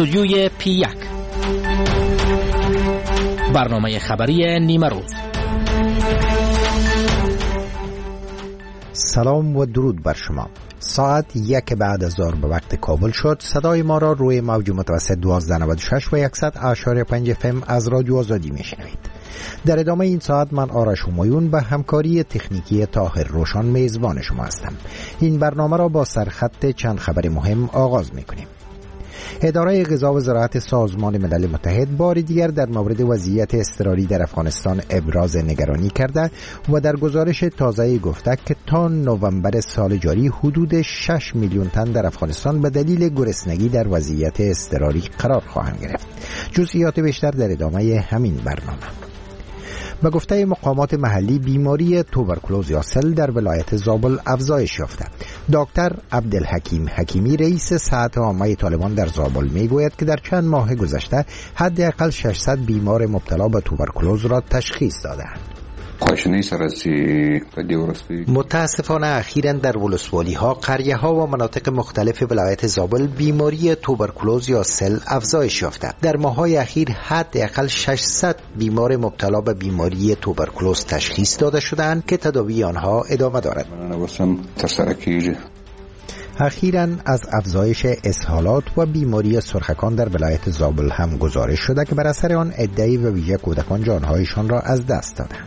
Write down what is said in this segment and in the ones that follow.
استودیوی P1 برنامه خبری نیمه روز. سلام و درود بر شما. ساعت 1 بعد از ظهر به وقت کابل شد. صدای ما را روی موج متوسط 1296 و 100.5 FM از رادیو آزادی میشنوید. در ادامه این ساعت من آرش همایون به همکاری تکنیکی طاهر روشان میزبان شما هستم. این برنامه را با سرخط چند خبر مهم آغاز میکنیم. اداره غذا و زراعت سازمان ملل متحد بار دیگر در مورد وضعیت اضطراری در افغانستان ابراز نگرانی کرده و در گزارش تازه گفته که تا نوامبر سال جاری حدود 6 میلیون تن در افغانستان به دلیل گرسنگی در وضعیت اضطراری قرار خواهند گرفت. جزئیات بیشتر در ادامه همین برنامه. به گفته مقامات محلی بیماری توبرکلوز یا سل در ولایت زابل افزایش یافته. دکتر عبدالحکیم حکیمی رئیس صحت عامه طالبان در زابل میگوید که در چند ماه گذشته حداقل 600 بیمار مبتلا به توبرکلوز را تشخیص دادند. متاسفانه اخیراً در ولسوالی ها، قریه ها و مناطق مختلف ولایت زابل بیماری توبرکلوز یا سل افزایش یافته. در ماه‌های اخیر حداقل 600 بیمار مبتلا به بیماری توبرکلوز تشخیص داده شدند که تداوی آنها ادامه دارد. اخیراً از افزایش اسهالات و بیماری سرخکان در ولایت زابل هم گزارش شده که بر اثر آن عده‌ای و ویژه کودکان جانهایشان را از دست دادند.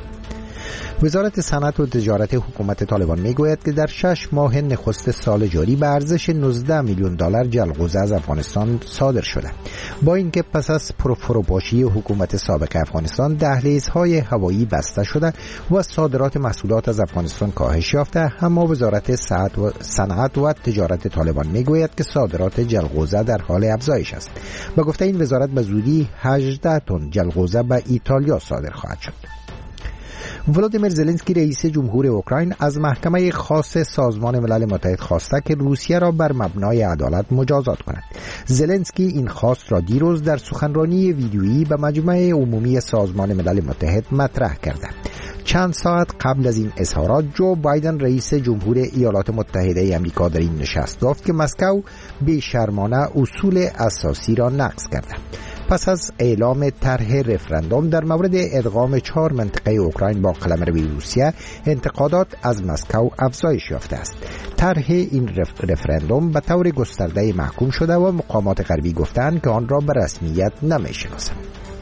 وزارت صنعت و تجارت حکومت طالبان میگوید که در 6 ماه نخست سال جاری به ارزش 19 میلیون دلار جلغوزه از افغانستان صادر شده. با اینکه پس از فروپاشی حکومت سابق افغانستان دهلیزهای هوایی بسته شده و صادرات محصولات از افغانستان کاهش یافته، اما وزارت صنعت و تجارت طالبان میگوید که صادرات جلغوزه در حال افزایش است. به گفته این وزارت به زودی 18 تن جلغوزه به ایتالیا صادر خواهد شد. ولادیمیر زلنسکی رئیس جمهور اوکراین از محکمه خاص سازمان ملل متحد خواسته که روسیه را بر مبنای عدالت مجازات کند. زلنسکی این خواست را دیروز در سخنرانی ویدیویی به مجمع عمومی سازمان ملل متحد مطرح کرده. چند ساعت قبل از این اظهارات جو بایدن رئیس جمهور ایالات متحده آمریکا در این نشست گفت که مسکو بی‌شرمانه اصول اساسی را نقض کرده. پس از اعلام طرح رفراندوم در مورد ادغام 4 منطقه اوکراین با قلمرو روسیه، انتقادات از مسکو افزایش یافته است. طرح این رفراندوم به طور گسترده محکوم شده و مقامات غربی گفتند که آن را به رسمیت نمی‌شناسند.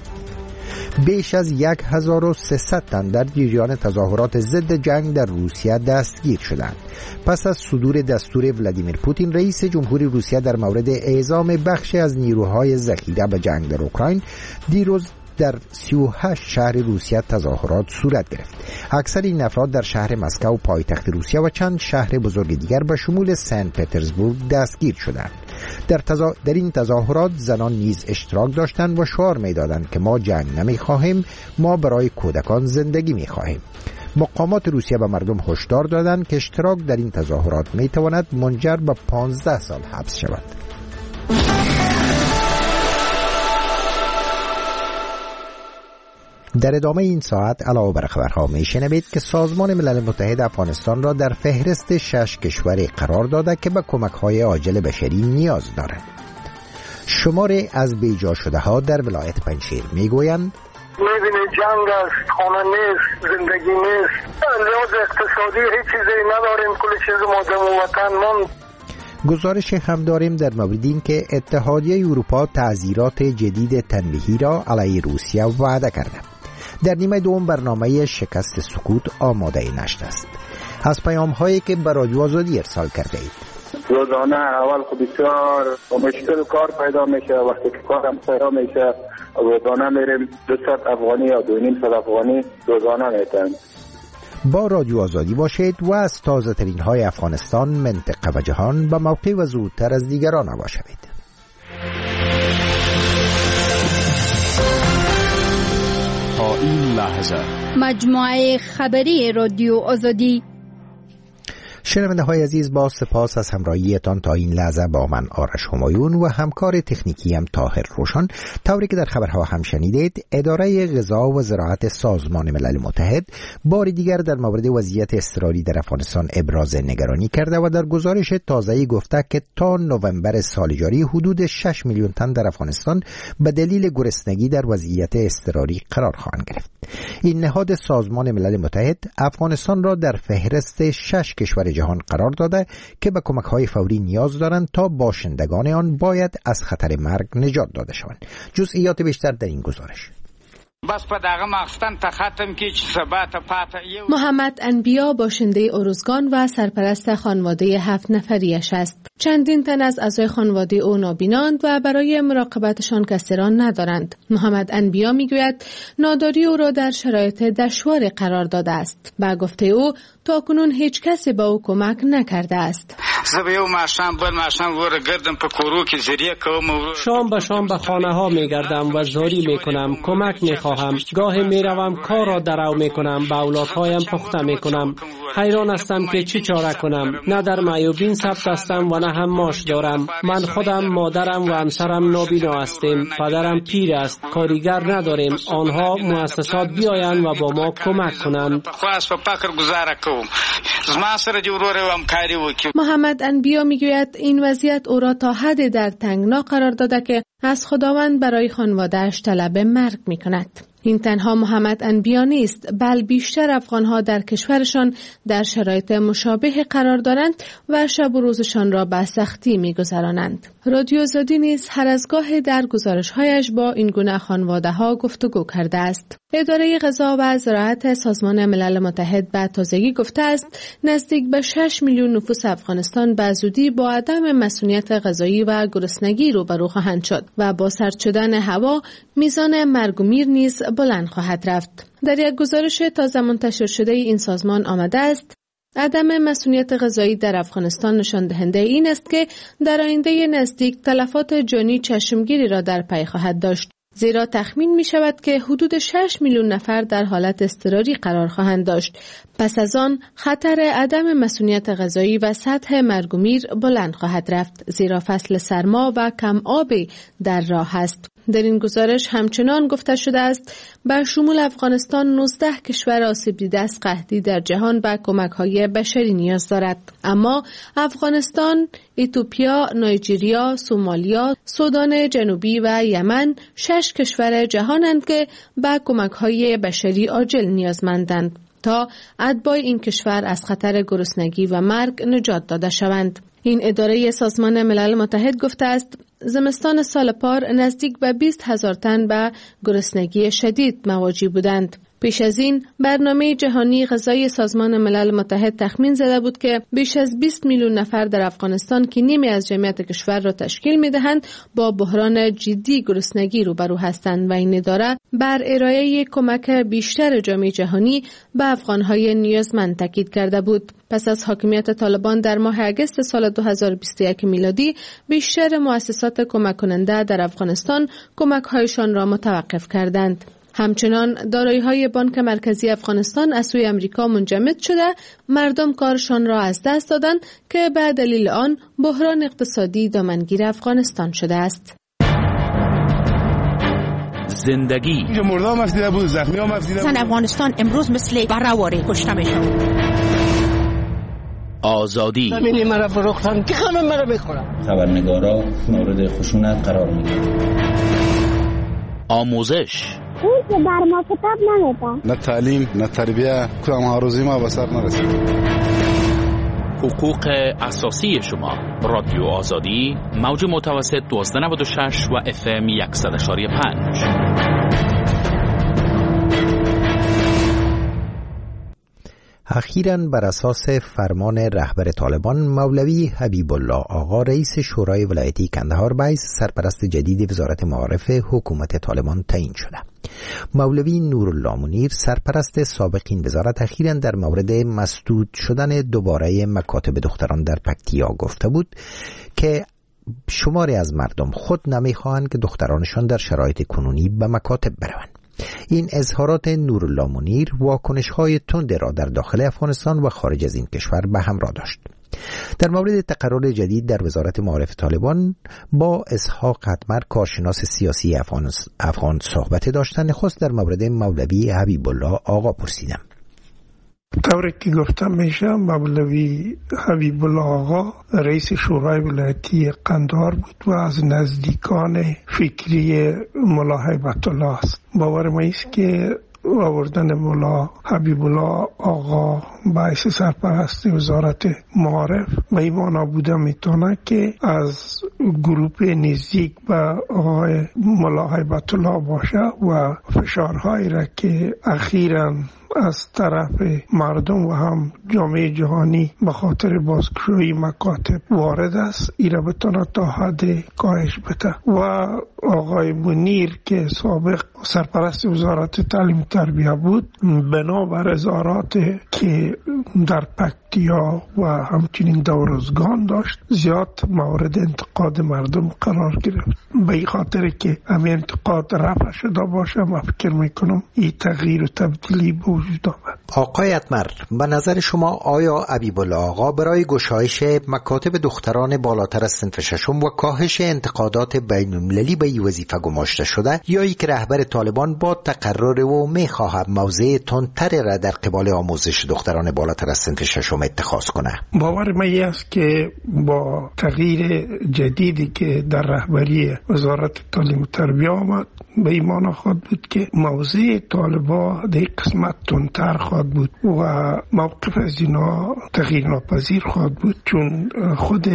بیش از 1300 تن در جریان تظاهرات ضد جنگ در روسیه دستگیر شدند. پس از صدور دستور ولادیمیر پوتین رئیس جمهور روسیه در مورد اعزام بخشی از نیروهای ذخیره به جنگ در اوکراین، دیروز در 38 شهر روسیه تظاهرات صورت گرفت. اکثر این افراد در شهر مسکو پایتخت روسیه و چند شهر بزرگ دیگر به شمول سن پترزبورگ دستگیر شدند. در این تظاهرات زنان نیز اشتراک داشتند و شعار می‌دادند که ما جنگ نمی‌خواهیم، ما برای کودکان زندگی می‌خواهیم. مقامات روسیه به مردم هشدار دادند که اشتراک در این تظاهرات می‌تواند منجر به 15 سال حبس شود. در ادامه این ساعت علاوه بر خبرها میشنوید که سازمان ملل متحد افغانستان را در فهرست 6 کشور قرار داده که به کمک‌های عاجل بشری نیاز دارند. شماری از بیجا شده ها در ولایت پنجشیر میگویند میبینی جنگ است، خانه نیست، زندگی نیست، لحاظ اقتصادی هیچ چیزی نداریم، کل چیز ما در وطن ماند. گزارش هم داریم در مورد این که اتحادیه اروپا تعزیرات جدید تنبیهی را علیه روسیه وعده کرده. در نیمه دوم برنامه شکست سکوت آماده نشت است. از پیام هایی که به رادیو آزادی ارسال کرده اید. روزانه اول خود بسیار مشکل کار پیدا میشه، وقتی که کارم پیدا میشه روزانه میریم 200 افغانی یا 2.5 افغانی روزانه میتن. با رادیو آزادی باشید و از تازه ترین های افغانستان، منطقه و جهان به موقع و زودتر از دیگران آگاه شوید. تا این لحظه مجموعه خبری رادیو آزادی. شنونده های عزیز، با سپاس از همراهیتان تا این لحظه با من آرش همایون و همکار تکنیکی هم طاهر روشن. طوری که در خبرها هم شنیدید، اداره غذا و زراعت سازمان ملل متحد بار دیگر در مورد وضعیت اضطراری در افغانستان ابراز نگرانی کرده و در گزارش تازه‌ای گفته که تا نوامبر سال جاری حدود 6 میلیون تن در افغانستان به دلیل گرسنگی در وضعیت اضطراری قرار خواهند گرفت. این نهاد سازمان ملل متحد افغانستان را در فهرست 6 کشور جهان قرار داده که به کمک‌های فوری نیاز دارند تا باشندگان آن باید از خطر مرگ نجات داده شوند. جزئیات بیشتر در این گزارش. محمد انبیا باشنده ارزگان و سرپرست خانواده 7 نفریش است. چندین تن از اعضای خانواده او نابیناند و برای مراقبتشان کسران ندارند. محمد انبیا میگوید ناداری او را در شرایط دشوار قرار داده است. با گفته او تاکنون هیچ کسی به او کمک نکرده است. شام به شام به خانه ها می گردم و زاری می کنم، کمک می خواهم. گاهی می روم کار را درو می کنم، به اولادهایم پخته می کنم. حیران هستم که چی چاره کنم. نه در معیوبین ثبت هستم و نه هم معاش دارم. من خودم، مادرم و همسرم نابینا هستیم. پدرم پیر است. کارگر نداریم. آنها مؤسسات بیایند و با ما کمک کنند. محمد انبیا میگوید این وضعیت او را تا حد در تنگنا قرار داده که از خداوند برای خانواده‌اش طلب مرگ میکند. این تنها محمد انبیا نیست، بل بیشتر افغانها در کشورشان در شرایط مشابه قرار دارند و شب و روزشان را به سختی می‌گذرانند. رادیو آزادی نیز هر از گاه در گزارش‌هایش با این گونه خانواده‌ها گفتگو کرده است. اداره غذا و زراعت سازمان ملل متحد به تازگی گفته است نزدیک به 6 میلیون نفوس افغانستان به زودی با عدم مسئولیت غذایی و گرسنگی روبرو خواهند شد و با سرد شدن هوا میزان مرگ و میر نیز بلند خواهد رفت. در یک گزارش تازه منتشر شده این سازمان آمده است عدم مسئولیت غذایی در افغانستان نشان دهنده این است که در آینده نزدیک تلفات جانی چشمگیری را در پی خواهد داشت، زیرا تخمین می شود که حدود 6 میلیون نفر در حالت اضطراری قرار خواهند داشت. پس از آن خطر عدم مسئولیت غذایی و سطح مرگ و میر بلند خواهد رفت، زیرا فصل سرما و کم آبی در راه است. در این گزارش همچنان گفته شده است به شمول افغانستان 19 کشور آسیب دیده از قحطی در جهان به کمک‌های بشری نیاز دارد. اما افغانستان، اتیوپیا، نایجریا، سومالیا، سودان جنوبی و یمن 6 کشور جهانند که به کمک‌های بشری عاجل نیازمندند تا اتباع این کشور از خطر گرسنگی و مرگ نجات داده شوند. این اداره سازمان ملل متحد گفته است زمستان سال پار نزدیک به 20,000 تن به گرسنگی شدید مواجه بودند. پیش از این برنامه جهانی غذایی سازمان ملل متحد تخمین زده بود که بیش از 20 میلیون نفر در افغانستان که نیمی از جمعیت کشور را تشکیل می‌دهند با بحران جدی گرسنگی روبرو هستند و این اداره بر ارائه کمک بیشتر جامعه جهانی به افغان‌های نیازمند تاکید کرده بود. پس از حاکمیت طالبان در ماه اگست سال 2021 میلادی بیشتر مؤسسات کمک کننده در افغانستان کمک‌هایشان را متوقف کردند. همچنان دارایی‌های بانک مرکزی افغانستان از سوی امریکا منجمد شده، مردم کارشان را از دست دادند که به دلیل آن بحران اقتصادی دامنگیر افغانستان شده است. زندگی مردم مفیده بود، زخمی ها مفیده بود. افغانستان امروز مثل برهواره کشته میشون. آزادی همینی مرا فروختن که همه مرا بخورن. خبرنگارا مورد خشونت قرار میگیرن. آموزش اون که بر ما کتاب نمیدن. نه تعلیم نه تربیه، کدام هاروزی ما به سر نرسید. حقوق اساسی شما. رادیو آزادی، موج متوسط 1296 و FM 100.5. اخیراً بر اساس فرمان رهبر طالبان مولوی حبیب الله آقا رئیس شورای ولایتی کندهار به سرپرست جدید وزارت معارف حکومت طالبان تعیین شده. مولوی نورالله منیر سرپرست سابق این وزارت اخیراً در مورد مسدود شدن دوباره مکاتب دختران در پکتیا گفته بود که شماری از مردم خود نمیخواهند که دخترانشان در شرایط کنونی به مکاتب بروند. این اظهارات نورالله منیر واکنش‌های تند را در داخل افغانستان و خارج از این کشور به همراه داشت. در مورد تقرر جدید در وزارت معارف طالبان با اسحاق اتمر کارشناس سیاسی افغان صحبت داشتن، نخست در مورد مولوی حبیب الله آقا پرسیدم. طوری که گفتم میشه مولوی حبیب الله آقا رئیس شورای ولایتی قندهار بود و از نزدیکان فکری ملا هیبت الله است. باور ما است که آوردن ملا حبیب الله آقا باعث سرپرستی وزارت معارف به این معنا بوده میتونه که از گروپ نزدیک به آقای ملا هیبت الله باشه و فشارهایی را که اخیراً از طرف مردم و هم جامعه جهانی به خاطر بازگشایی مکاتب وارد است، ایره بتونه تا حد کاهش بده. و آقای منیر که سابق سرپرست وزارت تعلیم و تربیه بود، بنابر اظهارات که در پکتیا و همچنین دورزگان داشت، زیاد مورد انتقاد مردم قرار گرفت. به این خاطر که همین انتقاد رفع شده باشه، من فکر میکنم این تغییر و تبدیلی به وجود آمد. آقای اتمر، به نظر شما آیا حبیب الله آقا برای گشایش مکاتب دختران بالاتر از صنف ششم و کاهش انتقادات بین‌المللی به این وظیفه گماشته شده، یا ای که رهبر طالبان با تقرر و میخواهد موضع تندتر را در قبال آموزش دختران بالاتر از صنف ششم اتخاذ کنه؟ باور من است که با تغییر جدیدی که در رهبری وزارت تعلیم و تربیه آمد، به این معنی خواهد بود که موضع طالبا در قسمت تندتر خواهد بود و موقف از اینا تغییر ناپذیر خواهد بود، چون خود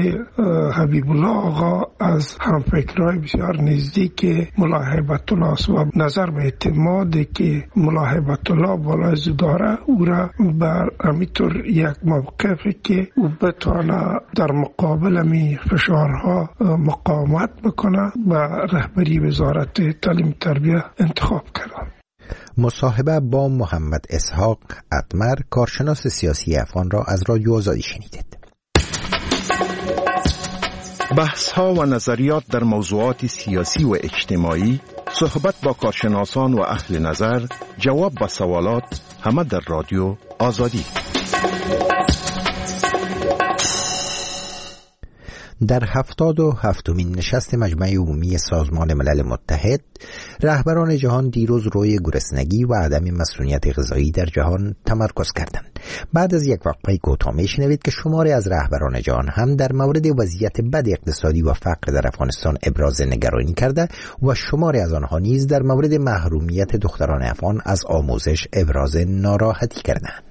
حبیب الله آقا از همفکرای بسیار نزدیک ملا هیبت الله است و نظر به اعتماد که ملا هیبت الله بالای داره او را بر همینطور یک موقفی که او بتانه در مقابل می فشارها مقاومت بکنه و رهبری وزارت تعلیم تربیه انتخاب کرد. مصاحبه با محمد اسحاق اتمر، کارشناس سیاسی افغان، را از رادیو آزادی شنیدید. بحث ها و نظریات در موضوعات سیاسی و اجتماعی، صحبت با کارشناسان و اهل نظر، جواب به سوالات، همه در رادیو آزادی. در 77مین نشست مجمع عمومی سازمان ملل متحد، رهبران جهان دیروز روی گرسنگی و عدم مسئولیت غذایی در جهان تمرکز کردند. بعد از یک وقفه کوتاه میشنوید که شماری از رهبران جهان هم در مورد وضعیت بد اقتصادی و فقر در افغانستان ابراز نگرانی کرده و شماری از آنها نیز در مورد محرومیت دختران افغان از آموزش ابراز ناراحتی کردند.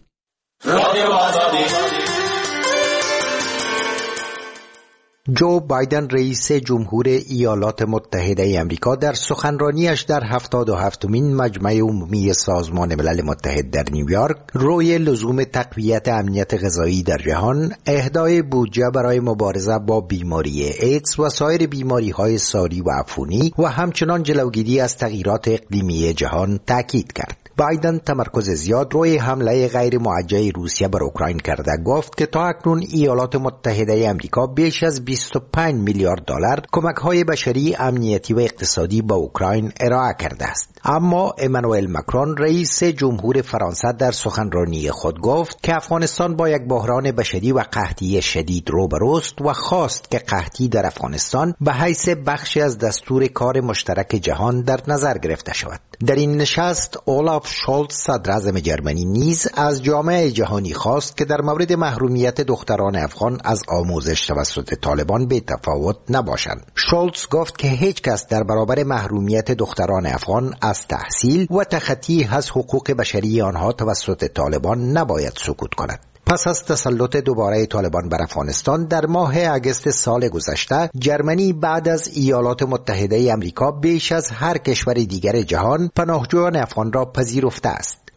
جو بایدن رئیس جمهور ایالات متحده آمریکا در سخنرانیش در 77مین مجمع عمومی سازمان ملل متحد در نیویورک روی لزوم تقویت امنیت غذایی در جهان، اهدای بودجه برای مبارزه با بیماری ایدز و سایر بیماری‌های ساری و عفونی و همچنان جلوگیری از تغییرات اقلیمی جهان تاکید کرد. بایدن تمرکز زیاد روی حمله غیر موجه روسیه بر اوکراین کرده گفت که تا اکنون ایالات متحده آمریکا بیش از 25 میلیارد دلار کمک‌های بشری، امنیتی و اقتصادی به اوکراین ارائه کرده است. اما امانوئل ماکرون رئیس جمهور فرانسه در سخنرانی خود گفت که افغانستان با یک بحران بشری و قحطی شدید روبروست و خواست که قحطی در افغانستان به حیث بخشی از دستور کار مشترک جهان در نظر گرفته شود. در این نشست اولاف شولتز صدراعظم جرمنی نیز از جامعه جهانی خواست که در مورد محرومیت دختران افغان از آموزش توسط طالبان بی تفاوت نباشند. شولتز گفت که هیچ کس در برابر محرومیت دختران افغان از تحصیل و تخطی از حقوق بشری آنها توسط طالبان نباید سکوت کند. پس از تسلط دوباره طالبان بر افغانستان در ماه اگست سال گذشته، جرمنی بعد از ایالات متحده آمریکا بیش از هر کشور دیگر جهان پناهجویان افغان را پذیرفته است.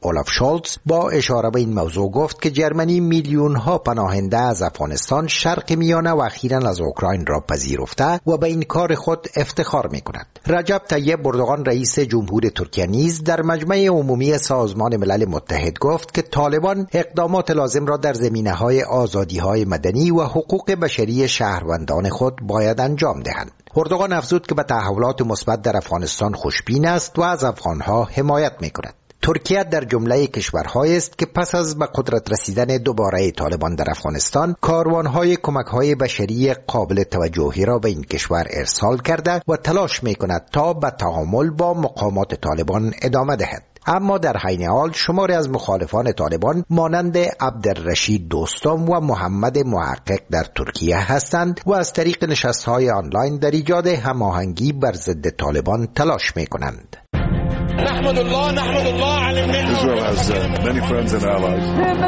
اولاف شولتز با اشاره به این موضوع گفت که جرمنی میلیون‌ها پناهنده از افغانستان، شرق میانه و اخیراً از اوکراین را پذیرفته و به این کار خود افتخار می‌کند. رجب طیب اردوغان رئیس جمهور ترکیه نیز در مجمع عمومی سازمان ملل متحد گفت که طالبان اقدامات لازم را در زمینه‌های آزادی‌های مدنی و حقوق بشری شهروندان خود باید انجام دهند. اردوغان افزود که به تحولات مثبت در افغانستان خوشبین است و از افغانها حمایت می‌کند. ترکیه در جمله کشورهایی است که پس از به قدرت رسیدن دوباره طالبان در افغانستان کاروانهای کمک‌های بشری قابل توجهی را به این کشور ارسال کرده و تلاش می‌کند تا به تعامل با مقامات طالبان ادامه دهد. اما در حین حال شماری از مخالفان طالبان مانند عبدالرشید دوستم و محمد محقق در ترکیه هستند و از طریق نشست‌های آنلاین در ایجاد هماهنگی بر ضد طالبان تلاش می‌کنند. نحمد الله على النعمة. Israel has many friends and allies.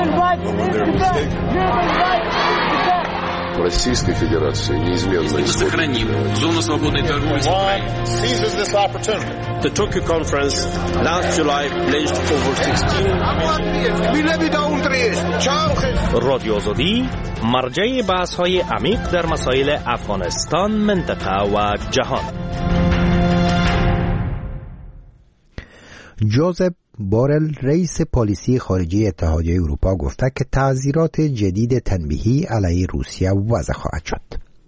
Российской Федерации неизменно сохраним зону свободной торговли с Украиной. Seizes this opportunity. The Turkey conference last July pledged over 16 رادیو آزادی مرجع بحث‌های عمیق در مسائل افغانستان، منطقه و جهان. جوزف بورل رئیس پالیسی خارجی اتحادیه اروپا گفته که تعزیرات جدید تنبیهی علیه روسیه وضع خواهد شد.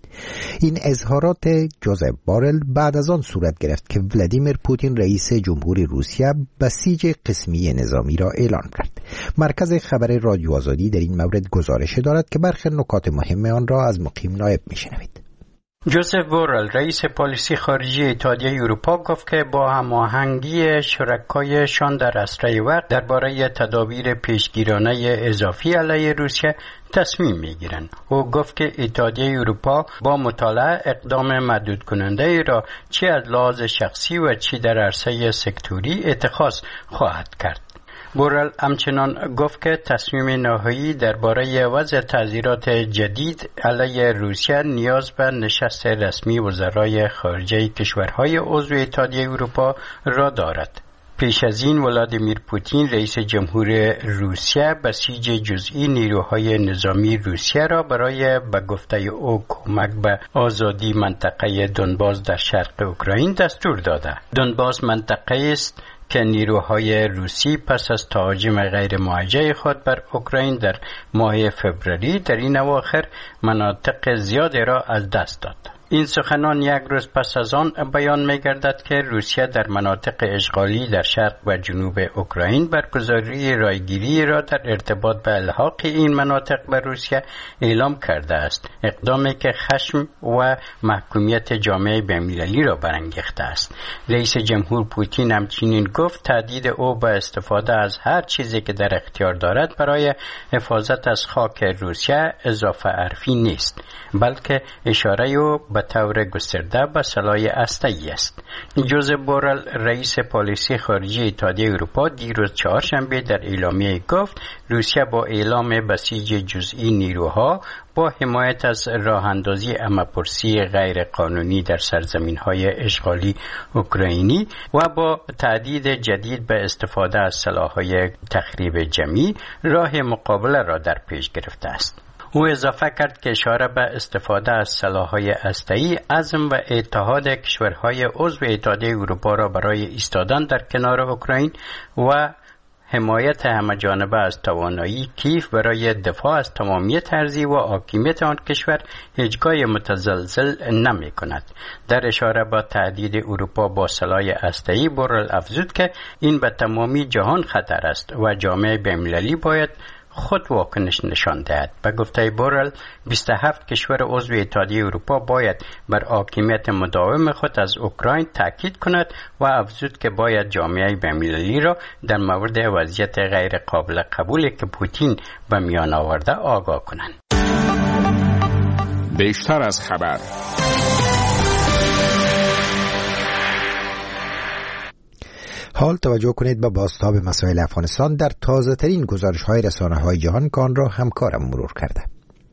این اظهارات جوزف بورل بعد از آن صورت گرفت که ولادیمیر پوتین رئیس جمهوری روسیه بسیج قسمی نظامی را اعلان کرد. مرکز خبر رادیو آزادی در این مورد گزارش دارد که برخی نکات مهم آن را از مقیم نایب میشنوید. جوزف بورل رئیس پالیسی خارجی اتحادیه اروپا گفت که با هماهنگی شرکایشان در اسرع وقت درباره تدابیر پیشگیرانه اضافی علیه روسیه تصمیم میگیرند. او گفت که اتحادیه اروپا با مطالعه اقدام محدود کننده ای را چه از لحاظ شخصی و چه در عرصه سکتوری اتخاذ خواهد کرد. بورل همچنان گفت که تصمیم نهایی درباره وضع تعزیرات جدید علیه روسیه نیاز به نشست رسمی وزرای خارجه کشورهای عضو اتحادیه اروپا را دارد. پیش از این ولادیمیر پوتین رئیس جمهور روسیه بسیج جزئی نیروهای نظامی روسیه را برای به گفته او کمک به آزادی منطقه دونباس در شرق اوکراین دستور داده. دونباس منطقه است که نیروهای روسی پس از تهاجم غیر موجه خود بر اوکراین در ماه فوریه در این اواخر مناطق زیادی را از دست داد. این سخنان یک روز پس از آن بیان می‌گردد که روسیه در مناطق اشغالی در شرق و جنوب اوکراین برگزاری رایگیری را در ارتباط به الحاق این مناطق به روسیه اعلام کرده است، اقدامی که خشم و محکومیت جامعه بین‌المللی را برانگیخته است. رئیس جمهور پوتین همچنین گفت تهدید او به استفاده از هر چیزی که در اختیار دارد برای حفاظت از خاک روسیه اضافه حرفی نیست، بلکه اشاره او به طور گسترده به سلاح هسته‌ای است. جوزف بورل رئیس پالیسی خارجی اتحادیه اروپا دیروز چهارشنبه در اعلامیه گفت روسیه با اعلام بسیج جزئی نیروها با حمایت از راه اندازی همه‌پرسی غیر قانونی در سرزمین‌های اشغالی اوکراینی و با تهدید جدید به استفاده از سلاح‌های تخریب جمعی راه مقابله را در پیش گرفته است. او اضافه کرد که اشاره به استفاده از سلاح‌های هسته‌ای عزم و اتحاد کشورهای عضو اتحادیه اروپا را برای ایستادن در کنار اوکراین و حمایت همه‌جانبه از توانایی کیف برای دفاع از تمامیت ارضی و حاکمیت آن کشور هیچگاه متزلزل نمی‌کند. در اشاره به تهدید اروپا با سلاح هسته‌ای بورل افزود که این به تمامی جهان خطر است و جامعه بین‌المللی باید خود واکنش نشان دهد. به گفته بورل 27 کشور عضو اتحادیه اروپا باید بر حاکمیت مداوم خود از اوکراین تاکید کند و افزود که باید جامعه بین‌المللی را در مورد وضعیت غیر قابل قبولی که پوتین به میان آورده آگاه کنند. بیشتر از خبر. حال توجه کنید به بازتاب مسائل افغانستان در تازه ترین گزارش های رسانه های جهان که آن را همکارم مرور کرده.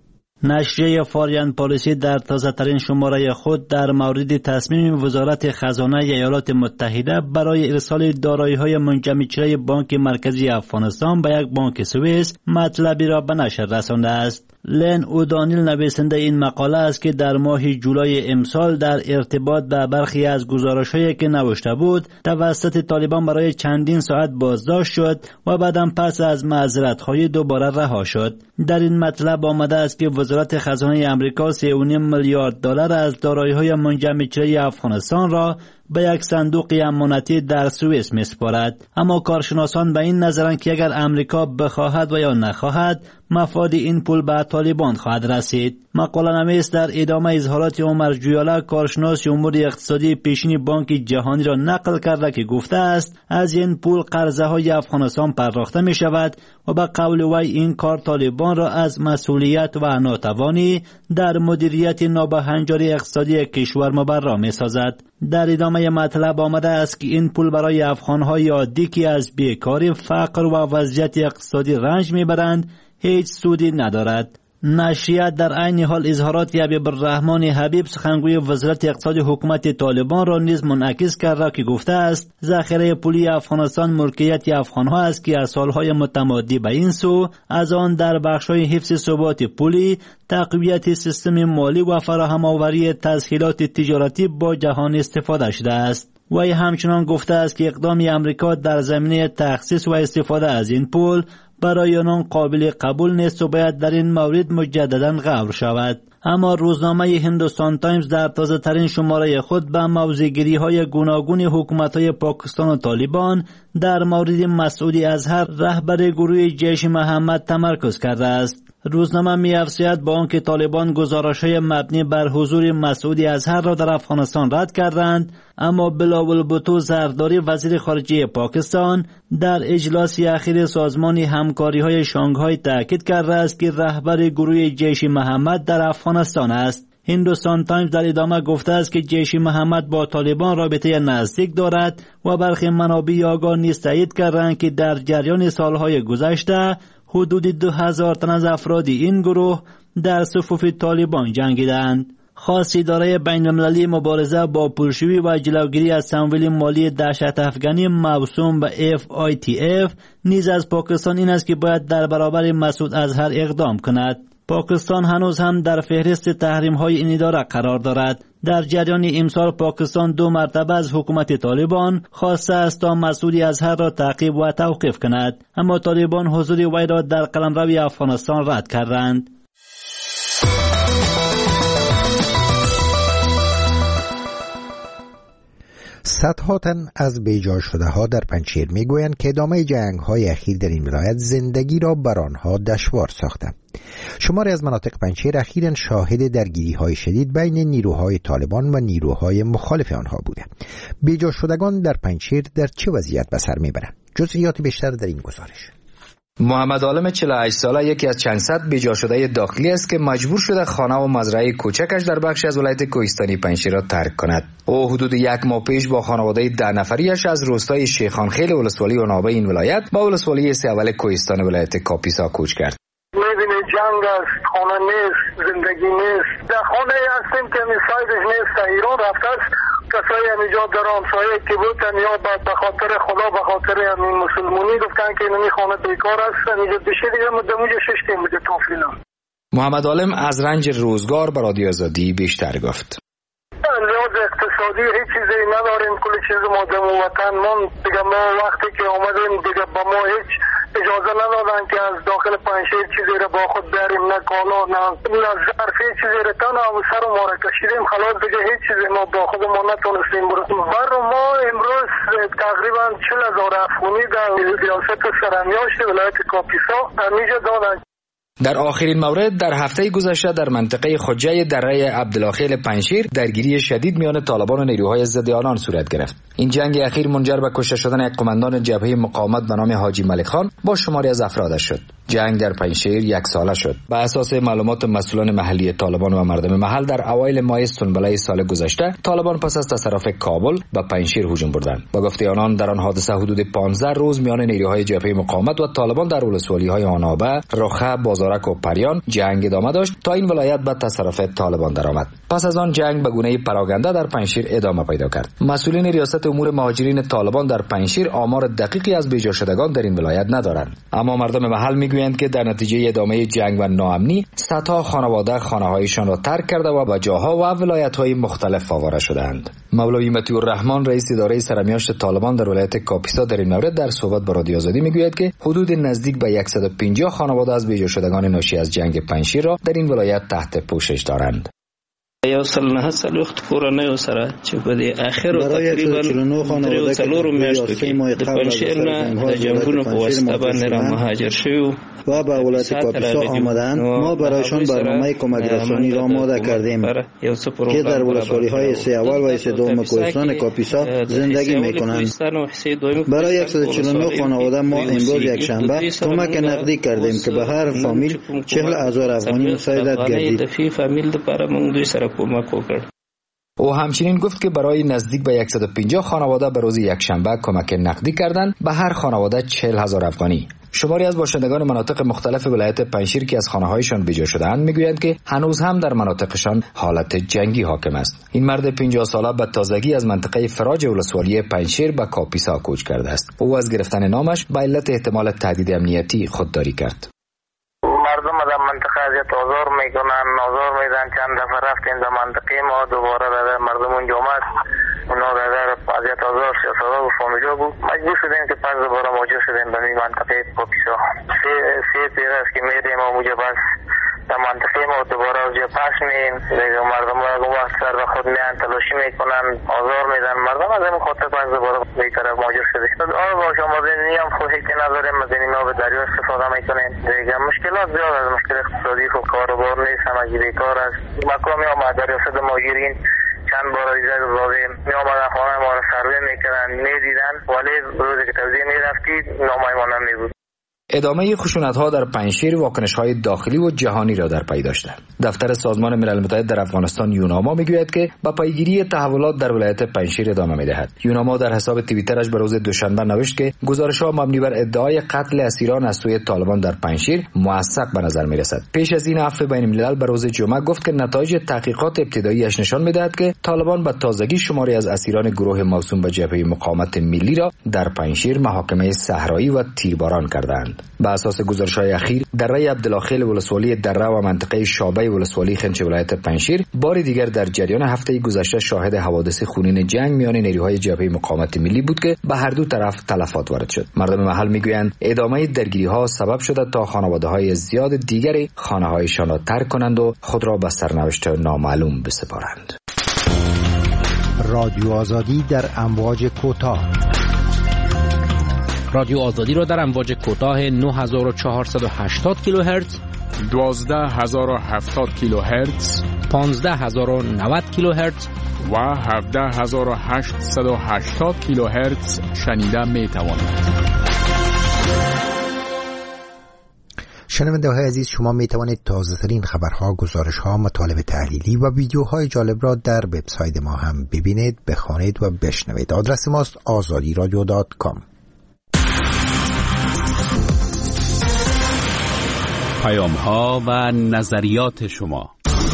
نشریه فارین پالیسی در تازه‌ترین شماره خود در مورد تصمیم وزارت خزانه ایالات متحده برای ارسال دارایی‌های منجمدشده بانک مرکزی افغانستان به یک بانک سوئیس مطلبی را به نشر رسانده است. لن اودانیل نویسنده این مقاله است که در ماه جولای امسال در ارتباط به برخی از گزارش‌هایی که نوشته بود توسط طالبان برای چندین ساعت بازداشت شد و بعداً پس از معذرت‌خواهی دوباره رها شد. در این مطلب آمده است که وزارت خزانه آمریکا 3.5 میلیارد دلار از دارایی‌های منجمدشده افغانستان را به یک صندوق امانتی در سوئیس می‌سپارد. اما کارشناسان به این نظرند که اگر امریکا بخواهد و یا نخواهد مفاد این پول به طالبان خواهد رسید. مقاله نویس در ادامه اظهارات عمر جویالا کارشناس امور اقتصادی پیشین بانک جهانی را نقل کرده که گفته است از این پول قرضه های افغانستان پرداخته می شود و به قول وی این کار طالبان را از مسئولیت و ناتوانی در مدیریت نابهنجاری اقتصادی کشور مبرا می سازد. در ادامه مطلب آمده است که این پول برای افغان‌های عادی که از بیکاری، فقر و وضعیت اقتصادی رنج می‌برند هیچ سودی ندارد. نشریه در عین حال اظهارات حبیب الرحمن حبیب سخنگوی وزارت اقتصاد حکومت طالبان را نیز منعکس کرده که گفته است ذخیره پولی افغانستان ملکیت افغان‌ها است که از سالهای متمادی به این سو از آن در بخش‌های حفظ ثبات پولی، تقویت سیستم مالی و فراهم آوری تسهیلات تجارتی با جهان استفاده شده است. وی همچنان گفته است که اقدام امریکا در زمینه تخصیص و استفاده از این پول برای آنان قابل قبول نیست و باید در این مورد مجددا غور شود. اما روزنامه هندوستان تایمز در تازه ترین شماره خود به موضع‌گیری های گوناگون حکومت های پاکستان و طالبان در مورد مسعود اظهر رهبر گروه جیش محمد تمرکز کرده است. روزنامه می‌افزاید با آنکه طالبان گزارش‌های مبنی بر حضور مسعود اظهر را در افغانستان رد کردند، اما بلاول بھٹو زرداری وزیر خارجه پاکستان در اجلاس اخیر سازمان همکاری‌های شانگهای تاکید کرده است که رهبر گروه جیش محمد در افغانستان است. هندوستان تایمز در ادامه گفته است که جیش محمد با طالبان رابطه نزدیک دارد و برخی منابع آگاه نیز تایید کردند که در جریان سالهای گذشته حدود 2000 تن از افراد این گروه در صفوف طالبان جنگیدند. خاص اداره بین‌المللی مبارزه با پولشویی و جلوگیری از تمویل مالی دهشت افغانی موسوم به FATF نیز از پاکستان این است که باید در برابر مسعود اظهر اقدام کند. پاکستان هنوز هم در فهرست تحریم‌های این اداره قرار دارد. در جریان امسال پاکستان 2 مرتبه از حکومت طالبان خواسته است تا مسعود اظهر را تعقیب و توقیف کند، اما طالبان حضور وی را در قلمرو افغانستان رد کردند. صدها تن از بیجا شده ها در پنجشیر میگویند که ادامه جنگ های اخیر در این ولایت زندگی را بر آنها دشوار ساخته. شماری از مناطق پنجشیر اخیراً شاهد درگیری های شدید بین نیروهای طالبان و نیروهای مخالف آنها بوده. بیجا شدگان در پنجشیر در چه وضعیت به سر میبرند؟ جزئیات بیشتر در این گزارش. محمد عالم 48 ساله یکی از چند صد بیجا شده داخلی است که مجبور شده خانه و مزرعه کوچکش در بخشی از ولایت کوهستانی پنجشیر را ترک کند. او حدود 1 ماه پیش با خانواده 10 نفریش از روستای شیخانخیل ولسوالی عنابه این ولایت به ولسوالی سیاول کوهستان ولایت کاپیسا کوچ کرد. می‌بینی جنگ است، خانه نیست، زندگی نیست. در خانه هستیم که میسایدش نیست، ایران رفته است. کسایی همینجا در آمسایه که بودن یا به خاطر خدا به خاطر همین مسلمانی گفتن که این خانه بیکار است، اینجا بشه دیگه مدمونجا ششتیم بوده توفینا. محمد عالم از رنج روزگار به رادیو آزادی بیشتر گفت. لحاظ اقتصادی هیچ چیزی نداریم، کل چیز ما در وطن من دیگه ما وقتی که آمدیم دیگه با ما هیچ اجازه ندادن که از داخل پنجشیر چیزی را با خود بریم، نه کالا نه ظرف، هیچ چیزی را تا نه سر ما را کشیدیم، خلاص دیگه هیچ چیزی ما با خود ما نتونستیم برسیم. بر ما امروز تقریبا 40,000 افغانی در ریاست سرمیاشت ولایت کاپیسا همیشه دادن. در آخرین مورد در هفته گذشته در منطقه خجه دره عبدالخیل پنجشیر درگیری شدید میان طالبان و نیروهای ضد آنان صورت گرفت. این جنگ اخیر منجر به کشته شدن یک قماندان جبهه مقاومت به نام حاجی ملک خان با شماری از افرادش شد. جنگ در پنجشیر 1 ساله شد. بر اساس معلومات مسئولان محلی طالبان و مردم محل در اوایل ماه سنبله سال گذشته طالبان پس از تصرف کابل به پنجشیر هجوم بردند. با گفته آنان در آن حادثه حدود 15 روز میان نیروهای جبهه مقاومت و طالبان در ولسوالی‌های آنابه، رخه، بازارک و پریان جنگ ادامه داشت تا این ولایت به تصرف طالبان درآمد. پس از آن جنگ به گونه پراگنده در پنجشیر ادامه پیدا کرد. مسئولین ریاست امور مهاجرین طالبان در پنجشیر آمار دقیقی از بیجا شدگان در این ولایت ندارند، اما مردم محل میگویند که در نتیجه ادامه جنگ و ناامنی صدها خانواده خانه‌هایشان را ترک کرده و به جاها و ولایت‌های مختلف آواره شدند. مولوی مطیع الرحمن رئیس اداره سرمیاشت طالبان در ولایت کاپیسا در این مورد در صحبت با رادیو آزادی میگوید که حدود نزدیک به 150 خانواده از بیجا شدگان ناشی از جنگ پنجشیر را در این ولایت تحت پوشش دارند. یو سل نه سل وخت کورنۍ سره چې په دې اخر تقریبا 3 میاشتو کې د پنجشیر نه د جنگونو په واسطه باندې را مهاجر شوی و به ولایت کاپیسا آمدند. ما برایشان برنامه کمک رسانی را آماده کردیم که در ولسوالی‌های سه اول و سه دوم کوهستان کاپیسا زندگی می‌کنند. برای 149 خانواده ما امروز یک شنبه کمک نقدی کردیم که به هر فامیل 40,000 افغانی مساعدت گردید. او همچنین گفت که برای نزدیک به 150 خانواده به روز یکشنبه کمک نقدی کردند، به هر خانواده 40,000 افغانی. شماری از باشندگان مناطق مختلف ولایت پنجشیر که از خانه‌هایشان بیجا شده‌اند میگویند که هنوز هم در مناطقشان حالت جنگی حاکم است. این مرد 50 ساله به تازگی از منطقه فراج ولسوالی پنجشیر به کاپیسا کوچ کرده است. او از گرفتن نامش به علت احتمال تهدید امنیتی خودداری کرد. مردم در منطقه اذیت آزار میکنن، آزار میدن. چند دفعه رفتیم در منطقه ما، دوباره در مردم اونجا آمد، اونا در اذیت آزار شد و فامیلا بود. مجبور شدیم که پس دوباره مواجه شدیم به این منطقه کاپیسا. سه پیره است که میریم و اونجا بس در منطقه ما دوباره اونجا پس مییم. مردم ها وقت سر به خود میان تلاشی میکنن، آزار میدن. مردم از این خاطر پس دوباره به طرف مواجه شدیم. با شما دینی هم خواهی که نداریم، از این آب دریا استفاده میکنیم. دیگه مشکلات زیاد از مشکل اقتصادی و کاروبار نیست، همگی بیکار است. مقامی آمد در ریاست مهاجرین چند بار دیده گذاریم، می آمدن خانه ما را سروی میکنن، میدیدن، ولی روزی که توزیع میرفتی نامای ما نمیبود. ادامه خشونت‌ها در پنجشیر واکنش‌های داخلی و جهانی را در پی داشته. دفتر سازمان ملل متحد در افغانستان یوناما میگوید که با پیگیری تحولات در ولایت پنجشیر ادامه می‌دهد. یوناما در حساب توییترش به روز دوشنبه نوشت که گزارش‌ها مبنی بر ادعای قتل اسیران از سوی طالبان در پنجشیر موثق به نظر می‌رسد. پیش از این عفو بین الملل به روز جمعه گفت که نتایج تحقیقات ابتدایی‌اش نشان می‌دهد که طالبان به تازگی شماری از اسیران گروه موسوم به جبهه مقاومت ملی را در پنجشیر محاکمه صحرایی و تیرباران کردند. بر اساس گزارش‌های اخیر دره عبدالله ولسوالی دره و منطقه شابه ولسوالی خنچ ولایت پنجشیر بار دیگر در جریان هفته گذشته شاهد حوادث خونین جنگ میان نیروهای جبهه مقاومت ملی بود که به هر دو طرف تلفات وارد شد. مردم محل میگویند ادامه درگیری‌ها سبب شده تا خانواده‌های زیاد دیگری خانه‌هایشان را ترک کنند و خود را به سرنوشت نامعلوم بسپارند. رادیو آزادی در امواج کوتاه. رادیو آزادی را در امواج کوتاه 9480 کیلوهرتز، 12070 کیلوهرتز، 15090 کیلوهرتز و 17880 کیلوهرتز شنیده می توانید. شنونده های عزیز، شما می توانید تازه ترین خبرها، گزارشها، مطالب تحلیلی و ویدیوهای جالب را در وبسایت ما هم ببینید، بخوانید و بشنوید. آدرس ماست azadiradio.com. پیام‌ها و نظریات شما.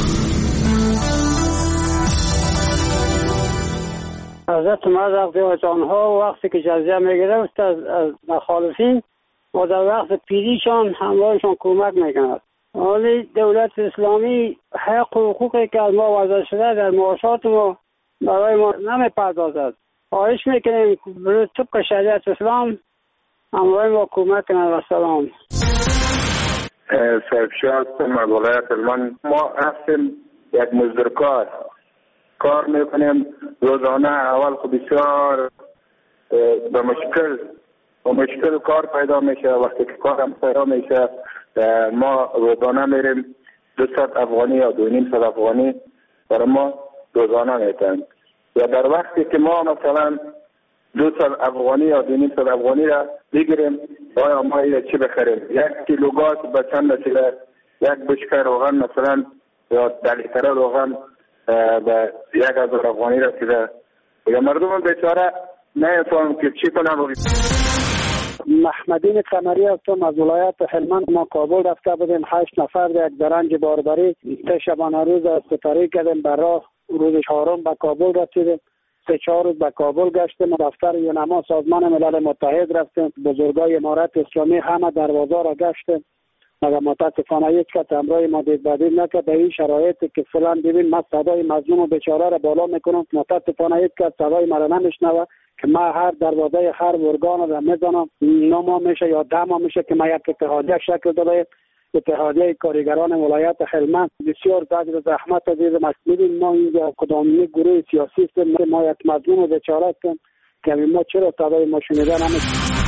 حضرت عمر رضی الله عنه وقتی که جزیه میگرفت از مخالفین و در وقت پیریشان همراهشان کمک میکند، ولی دولت اسلامی حق و حقوقی که از ما وضع شده در معاشات ما برای ما نمیپردازد. خواهش میکنیم طبق شریعت اسلام همراه ما کمک کنند. و سلام. صاحبشاه از ولایت هلمند. ما هستیم یک مزدورکار، کار میکنیم روزانه. اول خب بسیار به مشکل کار پیدا میشه. وقتی که کارم پیدا میشه ما روزانه میریم 200 افغانی یا 2.5 افغانی برای ما روزانه میتن. یا در وقتی که ما مثلا 200 افغانی یا 200 افغانی را بگیریم، آیا ما اینه چی بخریم؟ 1 کیلو گاز به چند نسیله، 1 بشکه روغن مثلا یا 10 لیتر روغن به 1000 افغانی رسیده. یا مردم بیچاره نمی‌فهمن که چی کنن. محمدین قمری هستم از ولایت هلمند. ما کابل رفته بودیم 8 نفر در درنج باربری. شبانه روز سپری کردیم بر راه. روز 4 به کابل رسیدیم. 3-4 روز به کابل گشتیم. دفتر یونما سازمان ملل متحد رفتیم. بزرگای امارت اسلامی همه دروازه را گشتیم. مگر متاسفانه هیچ کس همراه ما دید نکرد. در این شرایطی که فعلا ببین من صدای مظلوم و بیچاره را بالا میکنم، متاسفانه هیچ کس صدای ما را نمیشنوه که ما هر دروازه هر ارگان را میزنم. 9 ماه میشه یا 10 ماه میشه که ما یک اتحادیه شکل داده، اتحادیه کارگران ولایت هلمند. بسیار زجر و زحمت دیدم. می‌بینیم ما اینجا کدام گروه سیاسی است، ما یک مظلوم و بیچاره هستیم که ما چرا صدای ما شنیده نمیشه.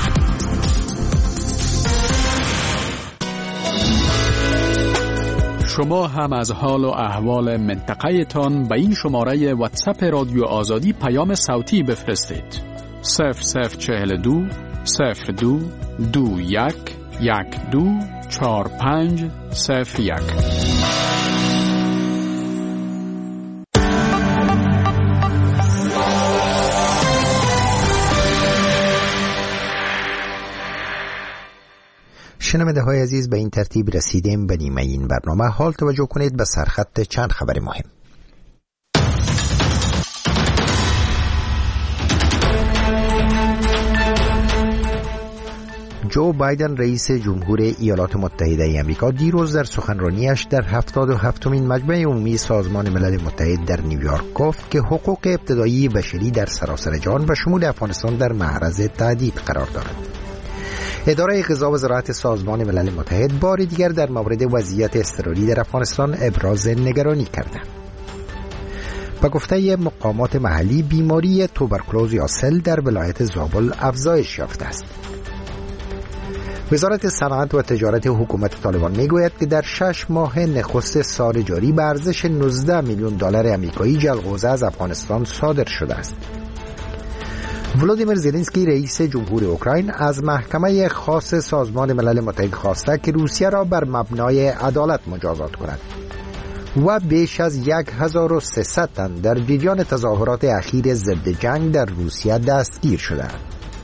شما هم از حال و احوال منطقه تان به این شماره واتساپ رادیو آزادی پیام صوتی بفرستید. 0042 02 21 12 45 01. شنونده های عزیز، به این ترتیب رسیدیم به نیمه این برنامه. حال توجه کنید به سرخط چند خبر مهم. جو بایدن رئیس جمهور ایالات متحده آمریکا دیروز در سخنرانیش در 77مین مجمع عمومی سازمان ملل متحد در نیویورک گفت که حقوق ابتدایی بشری در سراسر جهان و شمول افغانستان در معرض تهدید قرار دارد. اداره غذا و زراعت سازمان ملل متحد بار دیگر در مورد وضعیت اضطراری در افغانستان ابراز نگرانی کرده. با گفته مقامات محلی، بیماری توبرکلوز یا سل در ولایت زابل افزایش یافته است. وزارت صنعت و تجارت حکومت طالبان میگوید که در 6 ماه نخست سال جاری به ارزش 19 میلیون دلار آمریکایی جلغوزه از افغانستان صادر شده است. ولودیمیر زلنسکی رئیس جمهور اوکراین از محکمه خاص سازمان ملل متحد خواسته که روسیه را بر مبنای عدالت مجازات کند و بیش از 1300 تن در جریان تظاهرات اخیر ضد جنگ در روسیه دستگیر شدند.